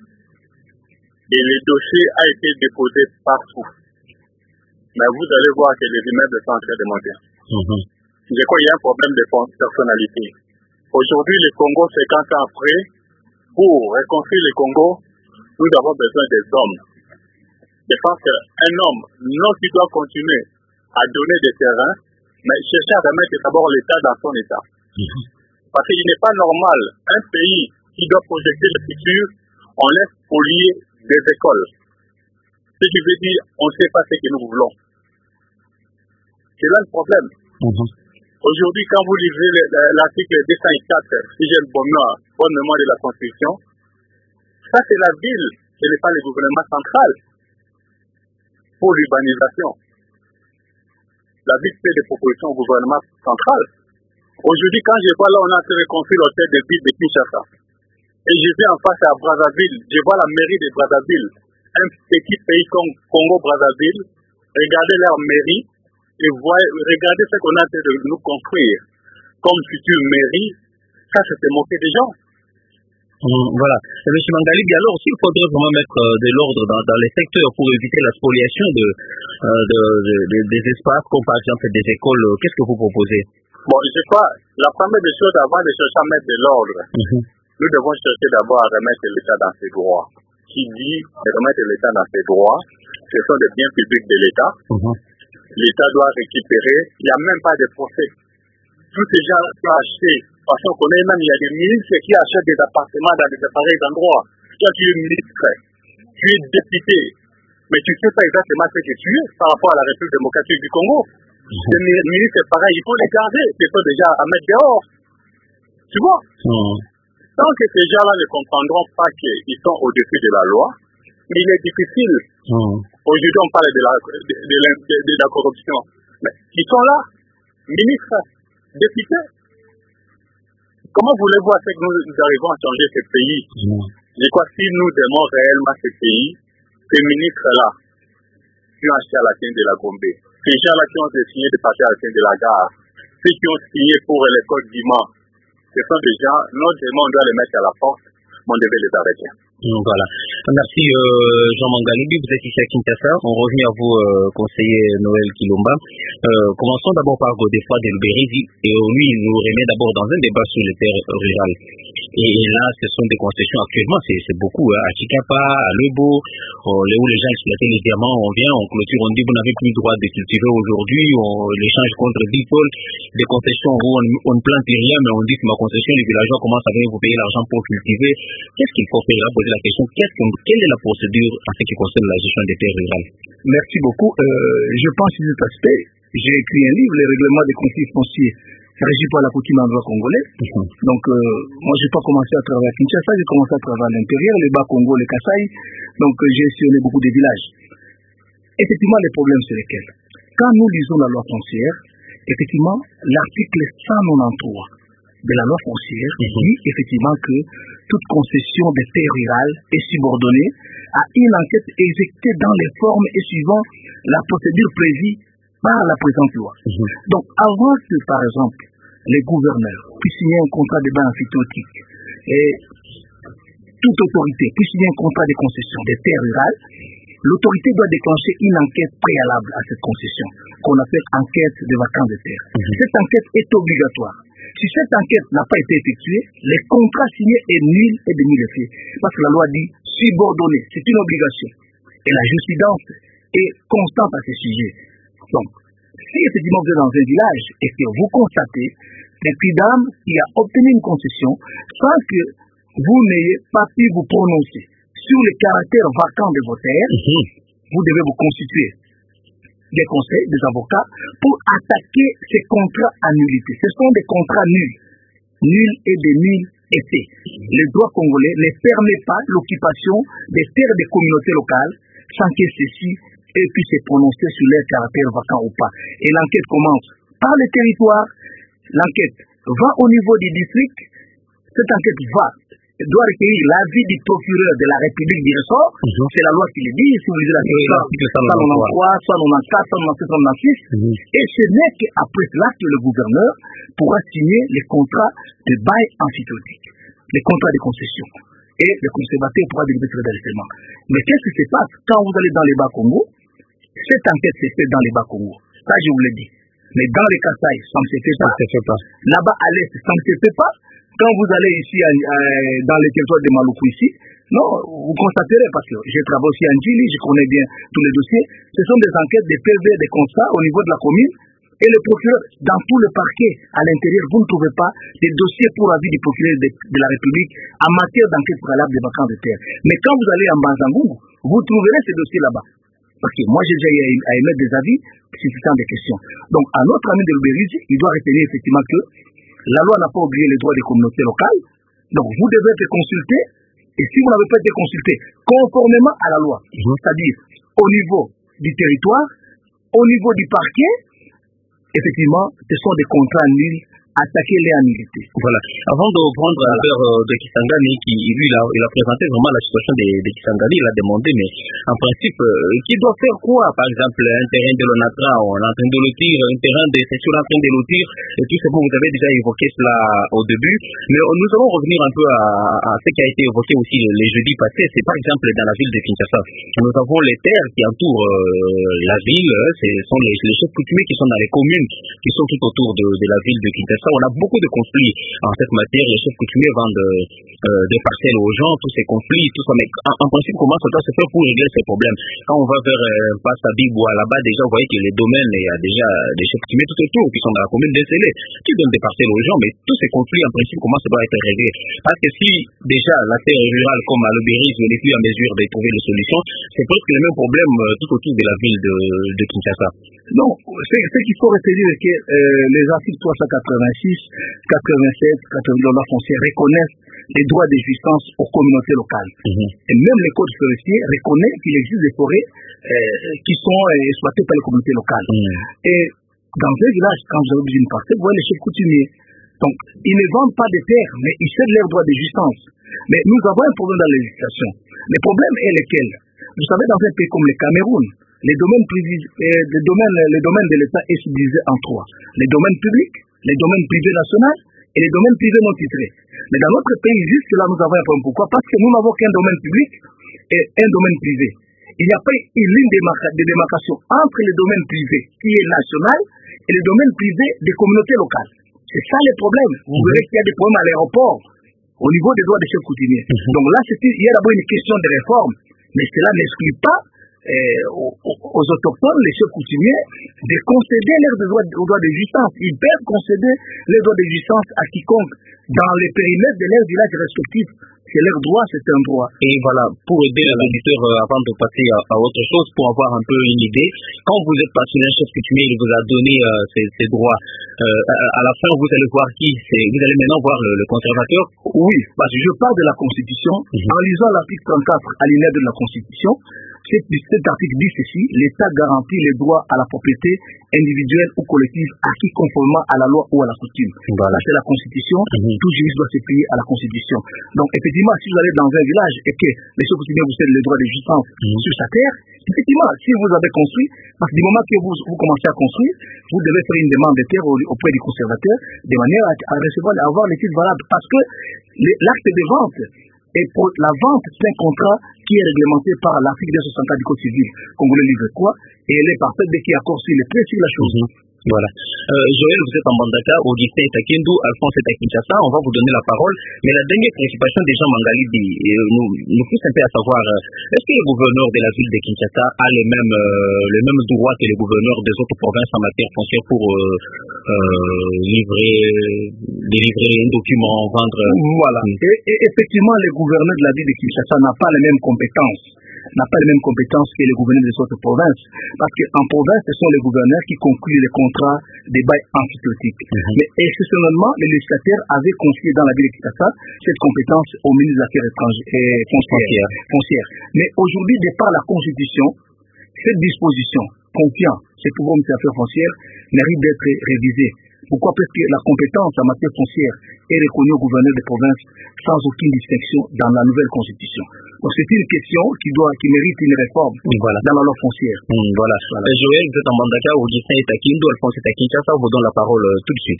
Et le dossier a été déposé partout. Mais vous allez voir que les immeubles sont en train de monter. Mm-hmm. Je crois qu'il y a un problème de personnalité. Aujourd'hui, le Congo, cinquante ans après, pour reconstruire le Congo, nous avons besoin des hommes. Je pense qu'un homme, non qui doit continuer à donner des terrains, mais chercher à remettre d'abord l'État dans son État. Mm-hmm. Parce qu'il n'est pas normal, un pays qui doit projeter le futur, on laisse polluer des écoles. Ce qui veut dire, on ne sait pas ce que nous voulons. C'est là le problème. Mm-hmm. Aujourd'hui, quand vous lisez l'article deux cent quatre, si j'ai le bon mémoire de la Constitution, ça c'est la ville, ce n'est pas le gouvernement central pour l'urbanisation. La ville fait des propositions au gouvernement central. Aujourd'hui, quand je vois là, on a reconstruit l'hôtel de ville de Kinshasa. Et je vais en face à Brazzaville, je vois la mairie de Brazzaville, un petit pays comme Congo-Brazzaville, regardez leur mairie, et voyez, regardez ce qu'on a fait de nous construire comme future mairie, ça c'est moquer des gens. Mmh, voilà. Et M. Mangalib, alors aussi, il faudrait vraiment mettre euh, de l'ordre dans, dans les secteurs pour éviter la spoliation de, euh, de, de, de, des espaces, comme par exemple des écoles. Qu'est-ce que vous proposez? Bon, je crois, la première des choses, avant de chercher à mettre de l'ordre, mmh. nous devons chercher d'abord à remettre l'État dans ses droits. Qui dit de remettre l'État dans ses droits, ce sont des biens publics de l'État. Mmh. L'État doit récupérer, il n'y a même pas de procès. Tous ces gens qui ont acheté, parce qu'on connaît même, il y a des ministres qui achètent des appartements dans des pareils endroits. Toi, tu es ministre, tu es député, mais tu ne sais pas exactement ce que tu es par rapport à la République démocratique du Congo. Mmh. Les ministres, c'est pareil, il faut les garder, c'est pas déjà à mettre dehors. Tu vois? Mmh. Tant que ces gens-là ne comprendront pas qu'ils sont au-dessus de la loi, mais il est difficile. Mmh. Aujourd'hui, on parle de la, de, de, la, de, de la corruption. Mais ils sont là, ministres, députés. Comment voulez-vous que nous, nous arrivons à changer ce pays? Mmh. Je crois que si nous aimons réellement ce pays, ces ministres-là, qui ont acheté à la fin de la Gombe, ces gens-là qui ont signé de partir à la fin de la Gare, ceux qui ont signé pour l'école d'Iman, ce sont des gens, non seulement on doit les mettre à la force, mais on devait les arrêter. Voilà. Merci euh, Jean Mangalibi, vous êtes ici à Kinshasa. On revient à vous, euh, conseiller Noël Kilomba. Euh, commençons d'abord par Godefroid Delberizi. Et lui, il nous remet d'abord dans un débat sur les terres rurales. Et, et là, ce sont des concessions actuellement, c'est, c'est beaucoup. Hein. À Chikapa, à Lebo, où les gens exploitaient les diamants, on vient, on clôture, on dit vous n'avez plus le droit de cultiver aujourd'hui, on l'échange contre Dipol, des concessions où on, on ne plante rien, mais on dit que ma concession, les villageois commencent à venir vous payer l'argent pour cultiver. Qu'est-ce qu'il faut faire là? Poser la question, qu'est-ce qu'on, quelle est la procédure en ce qui concerne la gestion des terres rurales? Merci beaucoup. Euh, je pense sur cet aspect, j'ai écrit un livre, les règlements des conflits fonciers régi par la coutume en droit congolais. Mm-hmm. Donc, euh, moi, je n'ai pas commencé à travailler à Kinshasa, j'ai commencé à travailler à l'intérieur, les Bas-Congo, les Kasaï. Donc, euh, j'ai sillonné beaucoup de villages. effectivement, les problèmes, c'est lesquels? Quand nous lisons la loi foncière, effectivement, l'article cent quatre-vingt-treize de la loi foncière mm-hmm. dit effectivement que toute concession des terres rurales est subordonnée à une enquête exécutée dans les formes et suivant la procédure prévue par la présente loi. Mm-hmm. Donc, avant que, par exemple, les gouverneurs puissent signer un contrat de bail emphytéotique et toute autorité puisse signer un contrat de concession des terres rurales, l'autorité doit déclencher une enquête préalable à cette concession, qu'on appelle enquête de vacance de terre. Mm-hmm. Cette enquête est obligatoire. Si cette enquête n'a pas été effectuée, les contrats signés est nul et de nul effet. Parce que la loi dit subordonné, c'est une obligation. Et la jurisprudence est constante à ce sujet. Donc, si effectivement vous êtes dans un village et que vous constatez qu'un quidam qui a obtenu une concession sans que vous n'ayez pas pu vous prononcer sur le caractère vacant de vos terres, mmh. vous devez vous constituer des conseils, des avocats, pour attaquer ces contrats à nullité. Ce sont des contrats nuls, nuls et de nul effet. Le droit congolais ne permet pas l'occupation des terres des communautés locales sans que ceux-ci puissent se prononcer sur leur caractère vacant ou pas. Et l'enquête commence par le territoire, l'enquête va au niveau du district, cette enquête va doit recueillir l'avis du procureur de la République du ressort. Mm-hmm. C'est la loi qui le dit, si vous lisez la loi cent quatre-vingt-trois, cent quatre-vingt-quatre, cent quatre-vingt-sept, cent quatre-vingt-six. Mm-hmm. Et ce n'est qu'après cela que le gouverneur pourra signer les contrats de bail emphytéotique, les contrats de concession. Et le conservateur pourra délivrer ce redressement. Mais qu'est-ce qui se passe quand vous allez dans les Bas-Congo? Cette enquête s'est faite dans les Bas-Congo. Ça, je vous l'ai dit. Mais dans les Kasaï, ça ne se fait pas. pas. Là-bas, à l'Est, ça ne se fait pas. Quand vous allez ici, à, à, dans les territoires de Maluku ici, non, vous constaterez, parce que j'ai travaillé aussi en Djili, je connais bien tous les dossiers, ce sont des enquêtes, des P V, des constats au niveau de la commune, et le procureur, dans tout le parquet, à l'intérieur, vous ne trouvez pas des dossiers pour avis du procureur de, de la République en matière d'enquête préalable des vacances de terre. Mais quand vous allez en Banzangoum, vous trouverez ces dossiers là-bas. Parce que moi, j'ai déjà eu à émettre des avis suscitant des questions. Donc, à notre ami de Luberizi, il doit retenir effectivement que la loi n'a pas oublié les droits des communautés locales. Donc, vous devez être consulté. Et si vous n'avez pas été consulté, conformément à la loi, mmh. c'est-à-dire au niveau du territoire, au niveau du parquet, effectivement, ce sont des contrats nuls. Attaquer-les à nullité. Voilà. Avant de reprendre voilà. l'affaire de Kisangani, qui lui, il a, il a présenté vraiment la situation de, de Kisangani, il a demandé, mais en principe, euh, qui doit faire quoi? Par exemple, un terrain de l'Onatra, on est en train de lotir, un terrain de c'est sur en train de lotir, et tout ce que vous avez déjà évoqué cela au début. Mais nous allons revenir un peu à, à ce qui a été évoqué aussi les jeudis passés. C'est par exemple dans la ville de Kinshasa. Nous avons les terres qui entourent euh, la ville, ce sont les, les chefs coutumiers qui sont dans les communes, qui sont tout autour de, de la ville de Kinshasa. On a beaucoup de conflits en cette matière. Les chefs coutumiers vendent euh, des parcelles aux gens, tous ces conflits, tout ça. Mais en, en principe, comment ça doit se faire pour régler ces problèmes? Quand on va vers euh, Passabibou, là-bas, déjà, vous voyez que les domaines, il y a déjà des chefs coutumiers tout autour qui sont dans la commune d'Esélé, qui donnent des parcelles aux gens. Mais tous ces conflits, en principe, comment ça doit être réglé? Parce que si déjà la terre rurale, comme à Luberizi, n'est plus en mesure de trouver des solutions, c'est presque le même problème euh, tout autour de la ville de, de Kinshasa. Non, ce qu'il faut retenir, c'est que euh, les articles trois cent quatre-vingt-six, quatre-vingt-sept, quatre-vingt-dix de la foncière reconnaissent les droits d'existence aux communautés locales. Mm-hmm. Et même les codes forestiers reconnaissent qu'il existe des forêts euh, qui sont euh, exploitées par les communautés locales. Mm-hmm. Et dans un village, quand vous avez besoin d'une parcelle, vous voyez les chefs coutumiers. Donc, ils ne vendent pas de terres, mais ils cèdent leurs droits d'existence. Mais nous avons un problème dans la législation. Le problème est lequel? Vous savez, dans un pays comme le Cameroun, les domaines, euh, les domaines, les domaines de l'État est subdivisé en trois. Les domaines publics, les domaines privés nationaux et les domaines privés non titrés. Mais dans notre pays, jusque là, nous avons un problème. Pourquoi? Parce que nous n'avons qu'un domaine public et un domaine privé. Il n'y a pas une ligne de démarcation entre les domaines privés, qui est national, et les domaines privés des communautés locales. C'est ça le problème. Vous verrez qu'il y a des problèmes à l'aéroport, au niveau des droits des chefs coutumiers. Mm-hmm. Donc là, il y a d'abord une question de réforme, mais cela n'exclut pas Euh, aux, aux autochtones, les chefs coutumiers, de concéder leurs droits, droits d'existence. Ils peuvent concéder les droits d'existence à quiconque dans les périmètres de leurs villages respectifs. C'est leur droit, c'est un droit. Et voilà, pour aider les auditeurs euh, avant de passer à, à autre chose, pour avoir un peu une idée, quand vous êtes passé un chef coutumier, il vous a donné euh, ces, ces droits. Euh, à, à la fin, vous allez voir qui c'est. Vous allez maintenant voir le, le conservateur. Oui, parce que je parle de la Constitution. Mm-hmm. En lisant l'article trente-quatre, alinéa de la Constitution, cet article dit ceci: l'État garantit les droits à la propriété individuelle ou collective acquis conformément à la loi ou à la coutume. Voilà, c'est la Constitution. Mm-hmm. Tout juriste doit se plier à la Constitution. Donc, effectivement, si vous allez dans un village et que les coutumiers vous cèdent le droit de jouissance mm-hmm. sur sa terre, effectivement, si vous avez construit, parce que du moment que vous, vous commencez à construire, vous devez faire une demande de terre auprès du conservateur de manière à, à recevoir, à avoir les titres valables. Parce que l'acte de vente, et pour la vente, c'est un contrat qui est réglementé par l'article deux cent soixante-quatre du Code civil, congolais livre trois, et elle est parfaite dès qu'il y a accord sur les prêts sur la chose. Mm-hmm. Voilà. Euh, Joël, vous êtes en Mbandaka, Augustin est à Kindu, Alphonse est à Kinshasa. On va vous donner la parole. Mais la dernière participation des gens Mangalidi euh, nous, nous pousse un peu à savoir euh, est-ce que le gouverneur de la ville de Kinshasa a les mêmes, euh, les mêmes droits que les gouverneurs des autres provinces en matière foncière pour euh, euh, livrer, délivrer un document, vendre. Voilà. Et, et effectivement, les gouverneurs de la ville de Kinshasa n'ont pas les mêmes compétences. n'a pas les mêmes compétences que les gouverneurs des autres provinces. Parce qu'en province, ce sont les gouverneurs qui concluent les contrats des bails emphytéotiques. Mm-hmm. Mais exceptionnellement, les législateurs avaient confié dans la ville de Kinshasa cette compétence au ministre des Affaires étrangères et foncières. foncières. Mais aujourd'hui, de par la Constitution, cette disposition confiant ces pouvoirs des affaires foncières mérite d'être révisée. Pourquoi? Parce que la compétence en matière foncière est reconnue au gouverneur des provinces sans aucune distinction dans la nouvelle constitution. Donc c'est une question qui doit, qui mérite une réforme voilà. dans la loi foncière. Mmh, voilà. voilà. Euh, Joël, vous êtes en Mbandaka, Augustin est à Kindu, Alphonse est à Kinshasa, on vous donne la parole euh, tout de suite.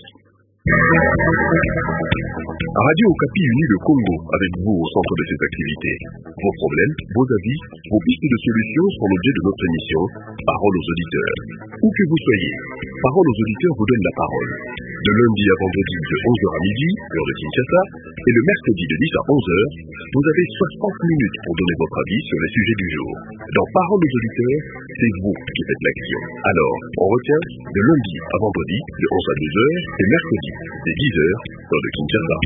Radio Okapi unit le Congo avec vous au centre de ces activités. Vos problèmes, vos avis, vos pistes de solutions sont l'objet de notre émission Parole aux auditeurs. Où que vous soyez, Parole aux auditeurs vous donne la parole. De lundi à vendredi de onze heures à midi, heure de Kinshasa, et le mercredi de dix à onze heures, vous avez soixante minutes pour donner votre avis sur les sujets du jour. Dans Parole aux auditeurs, c'est vous qui faites l'action. Alors, on retient de lundi à vendredi de onze à douze heures et mercredi de dix heures, heure de Kinshasa.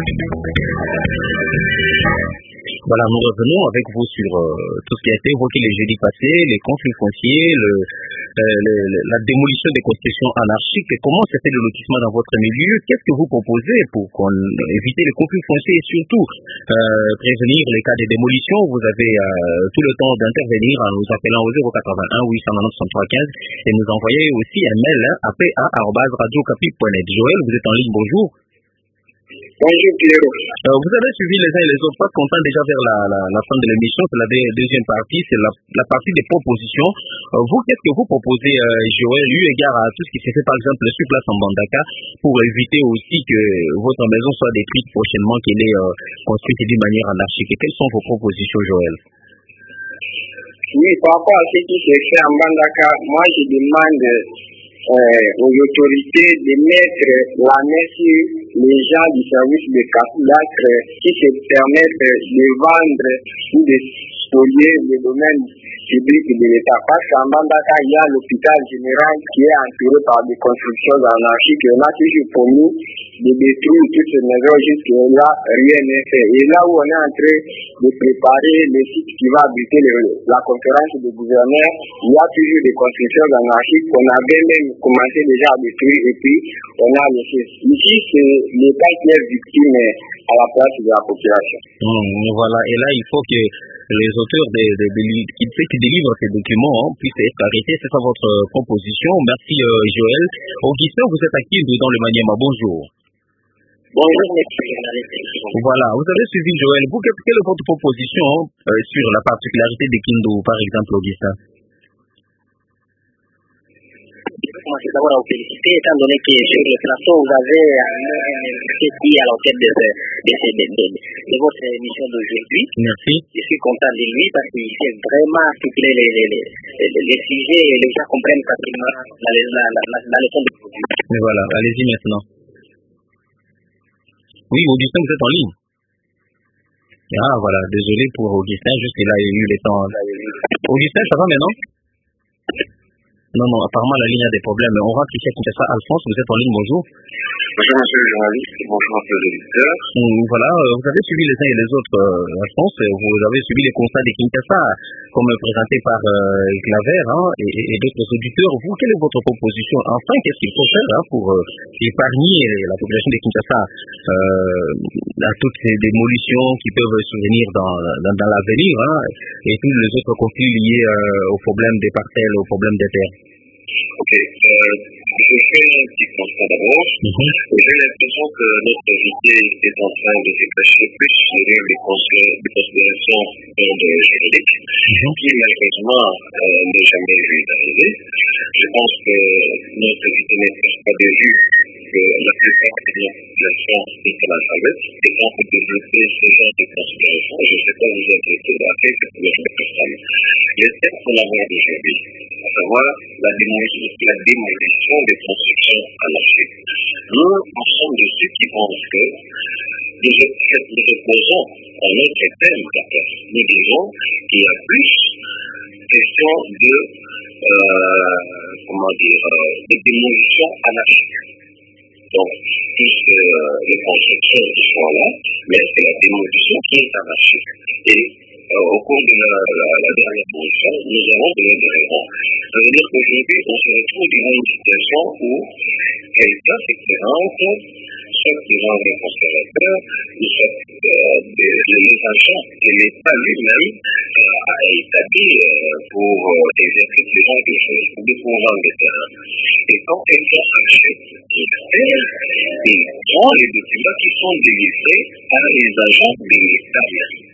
Voilà, nous revenons avec vous sur euh, tout ce qui a été évoqué les jeudis passés, les conflits fonciers, le, euh, le, la démolition des constructions anarchiques. Et comment se fait le lotissement dans votre milieu? Qu'est-ce que vous proposez pour qu'on évite les conflits fonciers et surtout euh, prévenir les cas de démolition? Vous avez euh, tout le temps d'intervenir en nous appelant au zéro quatre-vingt-un huit cent quatre-vingt-dix soixante-trois quinze et nous envoyer aussi un mail hein, à p a arobase radio okapi point net. Joël, vous êtes en ligne, bonjour. Bonjour Pierrot. Euh, vous avez suivi les uns et les autres parce qu'on tend déjà vers la, la, la fin de l'émission. C'est la deuxième partie, c'est la, la partie des propositions. Euh, vous, qu'est-ce que vous proposez, euh, Joël, eu égard à tout ce qui s'est fait par exemple sur place en Mbandaka pour éviter aussi que votre maison soit détruite prochainement, qu'elle est euh, construite d'une manière anarchique? Et quelles sont vos propositions, Joël? Oui, par rapport à ce qui s'est fait en Mbandaka, moi je demande Euh, aux autorités de mettre la main sur les gens du service de cadastre qui se permettent de vendre ou de spolier le domaine public de l'État. Parce qu'en Mbandaka, il y a l'hôpital général qui est entouré par des constructions anarchiques. On a toujours promis de détruire toutes ces maisons jusqu'à là, rien n'est fait. Et là où on est en train de préparer le site qui va abriter le, la conférence de gouverneurs, il y a toujours des constructions anarchiques qu'on avait même commencé déjà à détruire et puis on a laissé. Ici, c'est l'État qui est victime à la place de la population. Mmh, voilà, et là, il faut que les auteurs de, de, de, de, qui, qui délivrent ces documents hein, puissent être arrêtés. C'est ça votre proposition. Merci euh, Joël. Augustin, vous êtes actif dans le Maniema. Bonjour. Bonjour, monsieur le journaliste. Voilà, vous avez suivi Joël. Vous, quelle est votre proposition euh, sur la particularité de Kindu, par exemple, Augustin? Commencer d'abord à vous féliciter, étant donné que sur le plateau, vous avez un invité qui est à la tête de, de, de, de, de, de votre émission d'aujourd'hui. Merci. Je suis content de lui parce qu'il sait vraiment articuler les, les, les, les, les sujets et les gens comprennent facilement la, la, la, la, la leçon de produit. Mais voilà, allez-y maintenant. Oui, Augustin, vous êtes en ligne. Ah, voilà, désolé pour Augustin, juste qu'il a eu le temps. Augustin, ça va maintenant? Non, non, apparemment la ligne a des problèmes. On rentre ici à Kinshasa. Alphonse, vous êtes en ligne, bonjour. Bonjour monsieur le journaliste, bonjour à tous les auditeurs. Voilà, vous avez suivi les uns et les autres, euh, je pense, vous avez suivi les constats de Kinshasa, comme présenté par euh, Claver hein, et, et d'autres auditeurs. Vous, quelle est votre proposition? Enfin, qu'est-ce qu'il faut faire hein, pour euh, épargner la population de Kinshasa euh, à toutes ces démolitions qui peuvent survenir dans, dans, dans l'avenir hein, et tous les autres conflits liés euh, aux problèmes des parcelles, aux problèmes des terres? Ok, euh, je fais un petit constat d'abord. Mm-hmm. J'ai l'impression que notre invité est en train de se cacher plus derrière des considérations juridiques, mm-hmm. qui malheureusement euh, n'est jamais vu d'arriver. Je pense que notre invité n'est pas de vue que la plupart de la population est analphabète et quand vous développez ce genre de considérations, je ne sais pas vous inquiéter d'après que pour les personnes. Les thèmes sont la voie d'aujourd'hui, à savoir la démolition, la démolition des constructions anarchiques. Nous, nous sommes de ceux qui pensent que nous opposons à notre thème, nous disons qu'il y a plus question de, euh, comment dire, de démolition anarchique. Donc, plus que euh, les constructions qui sont là, mais c'est la démolition qui est anarchique. Et euh, au cours de la, la, la dernière démolition, nous avons donné des raisons. Ça veut dire qu'aujourd'hui, on se retrouve dans une situation où quelqu'un se présente, soit devant un conservateur, ou soit euh, des, les agents que l'État lui-même euh, a établi euh, pour euh, exercer ce genre de choses, pour découvrir des terrains. Et quand quelqu'un achète des terres, il prend les documents qui sont délivrés par les agents de l'État.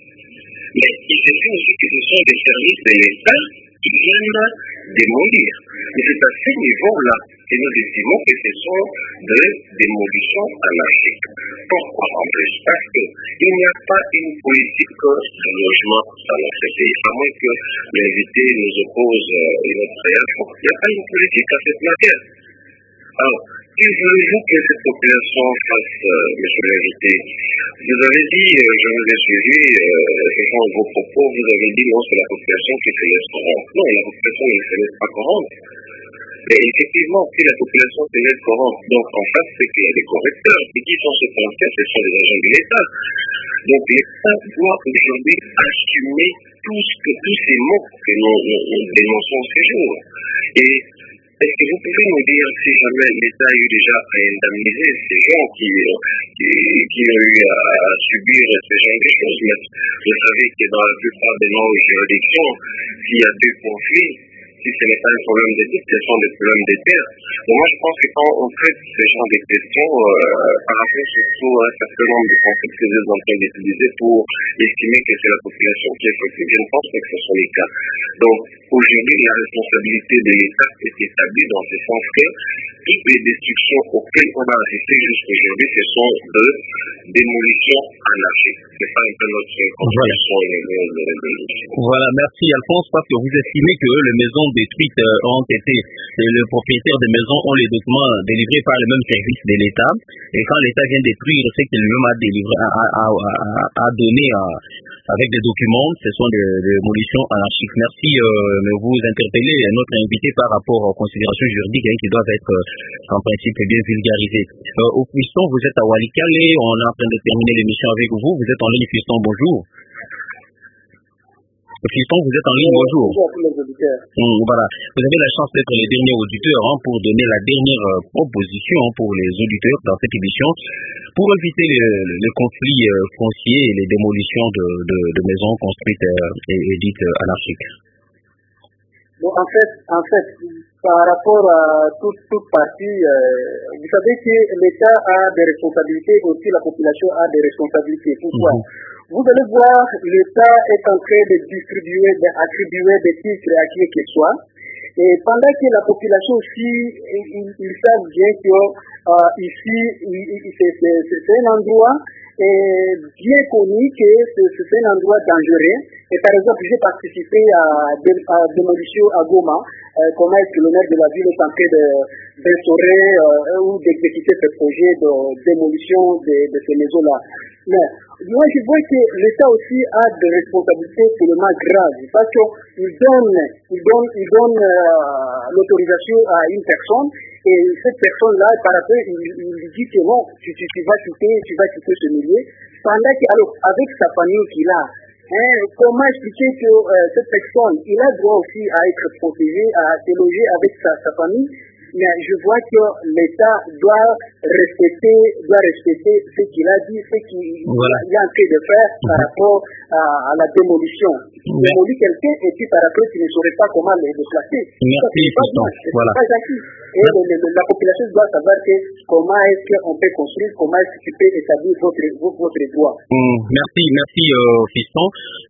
Mais il se fait aussi que ce sont des services de l'État qui viennent démolir. Et c'est à ce niveau-là que nous estimons que ce sont des démolitions anarchiques. Pourquoi en plus? Parce qu'il n'y a pas une politique de logement dans notre pays, à moins que l'invité nous oppose une autre réaction. Il n'y a pas une politique à cette matière. Alors, que voulez-vous que cette population fasse, euh, monsieur l'invité? Vous avez dit, euh, je vous ai suivi, euh, selon vos propos, vous avez dit non, c'est la population qui se laisse corrompre. Non, la population ne se laisse pas corrompre. Mais effectivement, si la population se laisse corrompre, donc en face, c'est qu'il y a des correcteurs. Et qui sont ces correcteurs? Ce sont les agents de l'État. Donc l'État doit aujourd'hui assumer tout ce que, tous ces mots que nous, nous, nous dénonçons ces jours. Et est-ce que vous pouvez nous dire si jamais l'État a eu déjà à indemniser ces gens qui, qui, qui ont eu à, à subir ce genre de choses? Mais vous savez que dans la plupart de nos juridictions, s'il y a deux conflits, si ce n'est pas un problème de titre, ce sont des problèmes de terre. Donc moi, je pense que quand on traite ce genre de questions, euh, par rapport surtout à un certain nombre de concepts que vous êtes en train d'utiliser pour estimer que c'est la population qui est fautive, je ne pense pas que ce soit le cas. Donc, aujourd'hui, la responsabilité de l'État est établie dans ce sens que toutes les destructions auxquelles on a assisté jusqu'aujourd'hui, ce sont de démolitions anarchiques. C'est pas un peu notre conception. Voilà. Voilà, merci Alphonse, parce que vous estimez que les maisons détruites euh, ont été, et les propriétaires des maisons ont les documents délivrés par les mêmes services de l'État, et quand l'État vient détruire, c'est qu'il lui-même a délivré, a, a, a, a, a donné à, avec des documents, ce sont des, des démolitions anarchiques. Merci euh, de vous interpeller, notre invité par rapport aux considérations juridiques hein, qui doivent être euh, en principe bien vulgarisées. Euh, au Fiston, vous êtes à Walikale, on est en train de terminer l'émission avec vous, vous êtes en ligne Fiston, bonjour. Fiston, vous êtes en ligne, bonjour. Bonjour à tous les auditeurs. Hum, voilà. Vous avez la chance d'être les derniers auditeurs hein, pour donner la dernière euh, proposition pour les auditeurs dans cette émission pour éviter les, les conflits euh, fonciers et les démolitions de, de, de maisons construites euh, et, et dites euh, anarchiques. Bon, en fait, en fait, par rapport à toute, toute partie, euh, vous savez que l'État a des responsabilités, aussi la population a des responsabilités. Pourquoi? Mm-hmm. Vous allez voir, l'État est en train de distribuer, d'attribuer des titres à qui que ce soit. Et pendant que la population aussi, ils, ils savent bien que euh, ici, c'est un endroit et bien connu que c'est un endroit dangereux. Et par exemple, j'ai participé à des démolition à Goma, euh, comment est-ce que le maire de la ville est en train d'instaurer euh, ou d'exécuter ce projet de démolition de, de ces maisons-là. Mais moi, je vois que l'État aussi a des responsabilités tellement graves parce qu'il donne, il donne, il donne euh, l'autorisation à une personne et cette personne-là, par après, il, il lui dit que non, tu, tu, tu, vas quitter, tu vas quitter ce milieu. Pendant que, alors, avec sa famille qu'il a, hein, comment expliquer que euh, cette personne, il a droit aussi à être protégé, à déloger avec sa, sa famille, mais je vois que l'État doit respecter, doit respecter ce qu'il a dit, ce qu'il voilà. il est en train de faire par mmh. rapport à, à la démolition. Il ouais. démolit quelqu'un et puis par après, tu ne saurais pas comment le déplacer. Merci, c'est voilà. pas gentil. Et le, le, la population doit savoir que comment est-ce qu'on peut construire, comment est-ce que tu peux établir votre, votre droit. Mmh. Merci, merci euh, Fiston.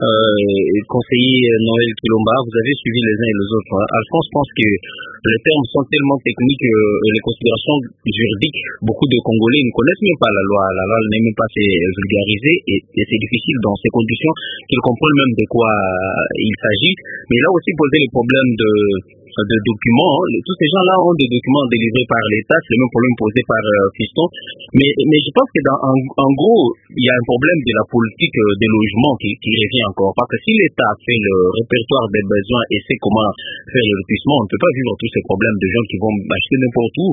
Euh, conseiller Noël Kilomba, vous avez suivi les uns et les autres. Hein. Alphonse, je pense que les termes sont tellement techniques euh, et les considérations juridiques, beaucoup de Congolais ne connaissent même pas la loi. La loi n'est même pas vulgarisée et, et c'est difficile dans ces conditions qu'ils comprennent même de quoi il s'agit. Mais il a aussi posé le problème de de documents. Tous ces gens-là ont des documents délivrés par l'État, c'est le même problème posé par euh, Fiston. Mais, mais je pense que dans, en, en gros, il y a un problème de la politique euh, des logements qui, qui revient encore. Parce que si l'État fait le répertoire des besoins et sait comment faire le lotissement, on ne peut pas vivre tous ces problèmes de gens qui vont acheter n'importe où.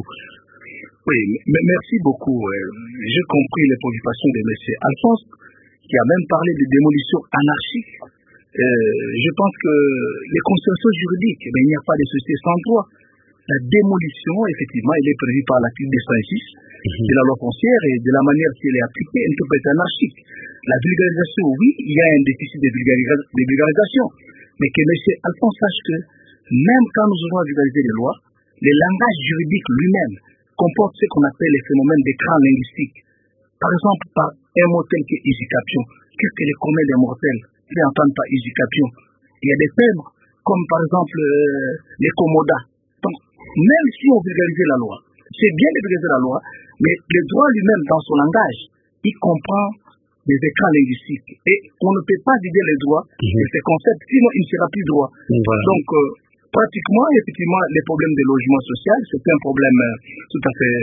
Oui, mais merci beaucoup. J'ai compris les préoccupations de M. Alphonse, qui a même parlé de démolition anarchique. Euh, je pense que les consensus juridiques, mais il n'y a pas de société sans droit. La démolition, effectivement, elle est prévue par l'article deux cent six mm-hmm. de la loi foncière et de la manière qu'elle est appliquée, elle ne peut pas être anarchique. La vulgarisation, oui, il y a un déficit de, vulgarisa- de vulgarisation, mais que M. Alphonse sache que même quand nous avons vulgarisé les lois, le langage juridique lui-même comporte ce qu'on appelle les phénomènes d'écran linguistique. Par exemple, par un mot tel que usurpation, qu'est-ce que les communs des mortels qui n'entendent pas usurpation? Il y a des termes comme par exemple euh, les commodas. Donc, même si on vulgarise la loi, c'est bien de vulgariser la loi, mais le droit lui-même dans son langage, il comprend des écrans linguistiques. Et on ne peut pas vider les droits mmh. de ces concepts, sinon il ne sera plus droit. Voilà. Donc, euh, pratiquement, effectivement, les problèmes de logement social, c'est un problème euh, tout à fait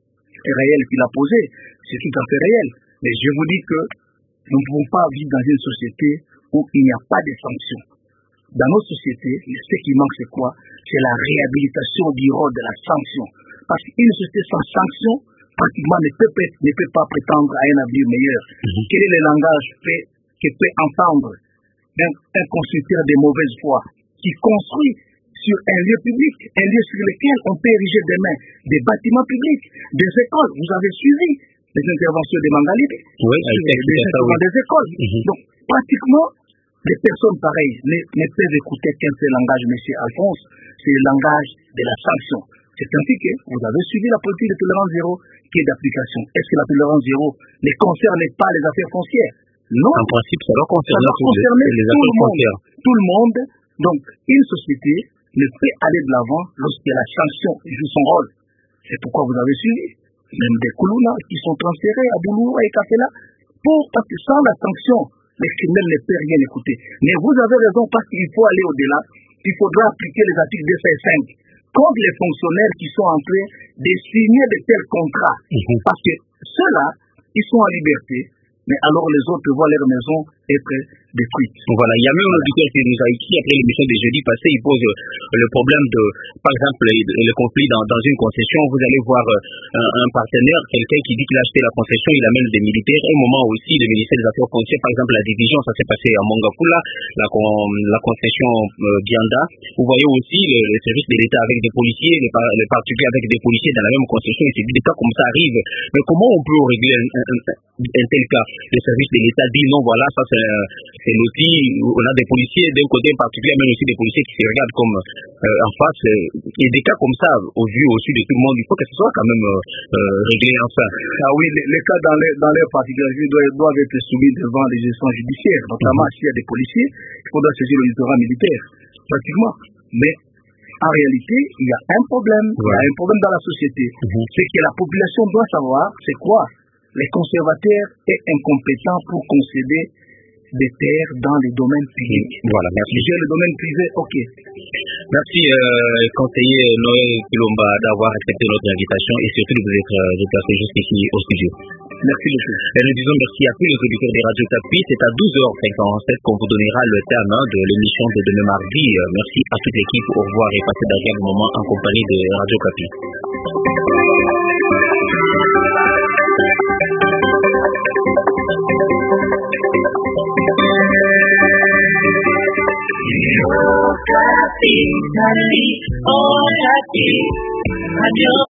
réel qu'il a posé. C'est tout à fait réel. Mais je vous dis que nous ne pouvons pas vivre dans une société où il n'y a pas de sanctions. Dans nos sociétés, ce qui manque, c'est quoi? C'est la réhabilitation du rôle de la sanction. Parce qu'une société sans sanction, pratiquement, ne peut, ne peut pas prétendre à un avenir meilleur. Mm-hmm. Quel est le langage fait, que peut entendre un, un constructeur de mauvaise foi qui construit sur un lieu public, un lieu sur lequel on peut ériger demain des bâtiments publics, des écoles? Vous avez suivi les interventions de Mangalide, oui, des, des, oui. des écoles. Mm-hmm. Donc, pratiquement, les personnes pareilles ne, ne peuvent écouter qu'un seul langage, M. Alphonse, c'est le langage de la sanction. C'est ainsi que vous avez suivi la politique de tolérance zéro qui est d'application. Est-ce que la tolérance zéro ne concerne pas les affaires foncières? Non. En principe, ça doit concerner, ça doit concerner les, les tout, le monde, tout le monde. Donc, une société ne peut aller de l'avant lorsque la sanction joue son rôle. C'est pourquoi vous avez suivi même des Koulouna qui sont transférés à Bouloura et Kafela, pour, parce que sans la sanction, les criminels ne peuvent rien écouter. Mais vous avez raison, parce qu'il faut aller au-delà. Il faudra appliquer les articles deux cent cinq contre les fonctionnaires qui sont en train de signer de tels contrats. Mm-hmm. Parce que ceux-là, ils sont en liberté, mais alors les autres voient leur maison être détruite. Voilà, il y a même un auditeur qui nous a écrit après l'émission de jeudi passé, il pose euh, le problème de, par exemple, le, le conflit dans, dans une concession. Vous allez voir euh, un, un partenaire, quelqu'un qui dit qu'il a acheté la concession, il amène des militaires. À un moment aussi, le ministère des Affaires foncières, par exemple, la division, ça s'est passé à Mongafula, la, la concession euh, Bianda. Vous voyez aussi le, le service de l'État avec des policiers, les, par, les particuliers avec des policiers dans la même concession, et c'est des cas comme ça arrive. Mais comment on peut régler un, un, un, un tel cas? Le service de l'État dit non, voilà, ça c'est c'est l'outil, on a des policiers d'un côté particulier, mais aussi des policiers qui se regardent comme euh, en face. Il y a des cas comme ça, au vu, au dessus de tout le monde, il faut que ce soit quand même euh, réglé enfin. Ah oui, les, les cas dans les, dans les particularités doivent, doivent être soumis devant les instances judiciaires, notamment mm-hmm. s'il y a des policiers, il faudra saisir le littoral militaire, pratiquement. Mais en réalité, il y a un problème, ouais. il y a un problème dans la société. Mm-hmm. C'est que la population doit savoir, c'est quoi? Les conservateurs sont incompétents pour concéder des terres dans les domaines publics. Voilà, merci. J'ai le domaine privé, ok. Merci, euh, conseiller Noël Kilomba, d'avoir accepté notre invitation et surtout de vous être euh, déplacé jusqu'ici au studio. Merci beaucoup. Et nous disons merci à tous les auditeurs des Radio Kapi. C'est à douze heures cinquante-sept qu'on vous donnera le thème hein, de l'émission de demain mardi. Euh, merci à toute l'équipe. Au revoir et passez d'agréables moments en compagnie de Radio Kapi. Radio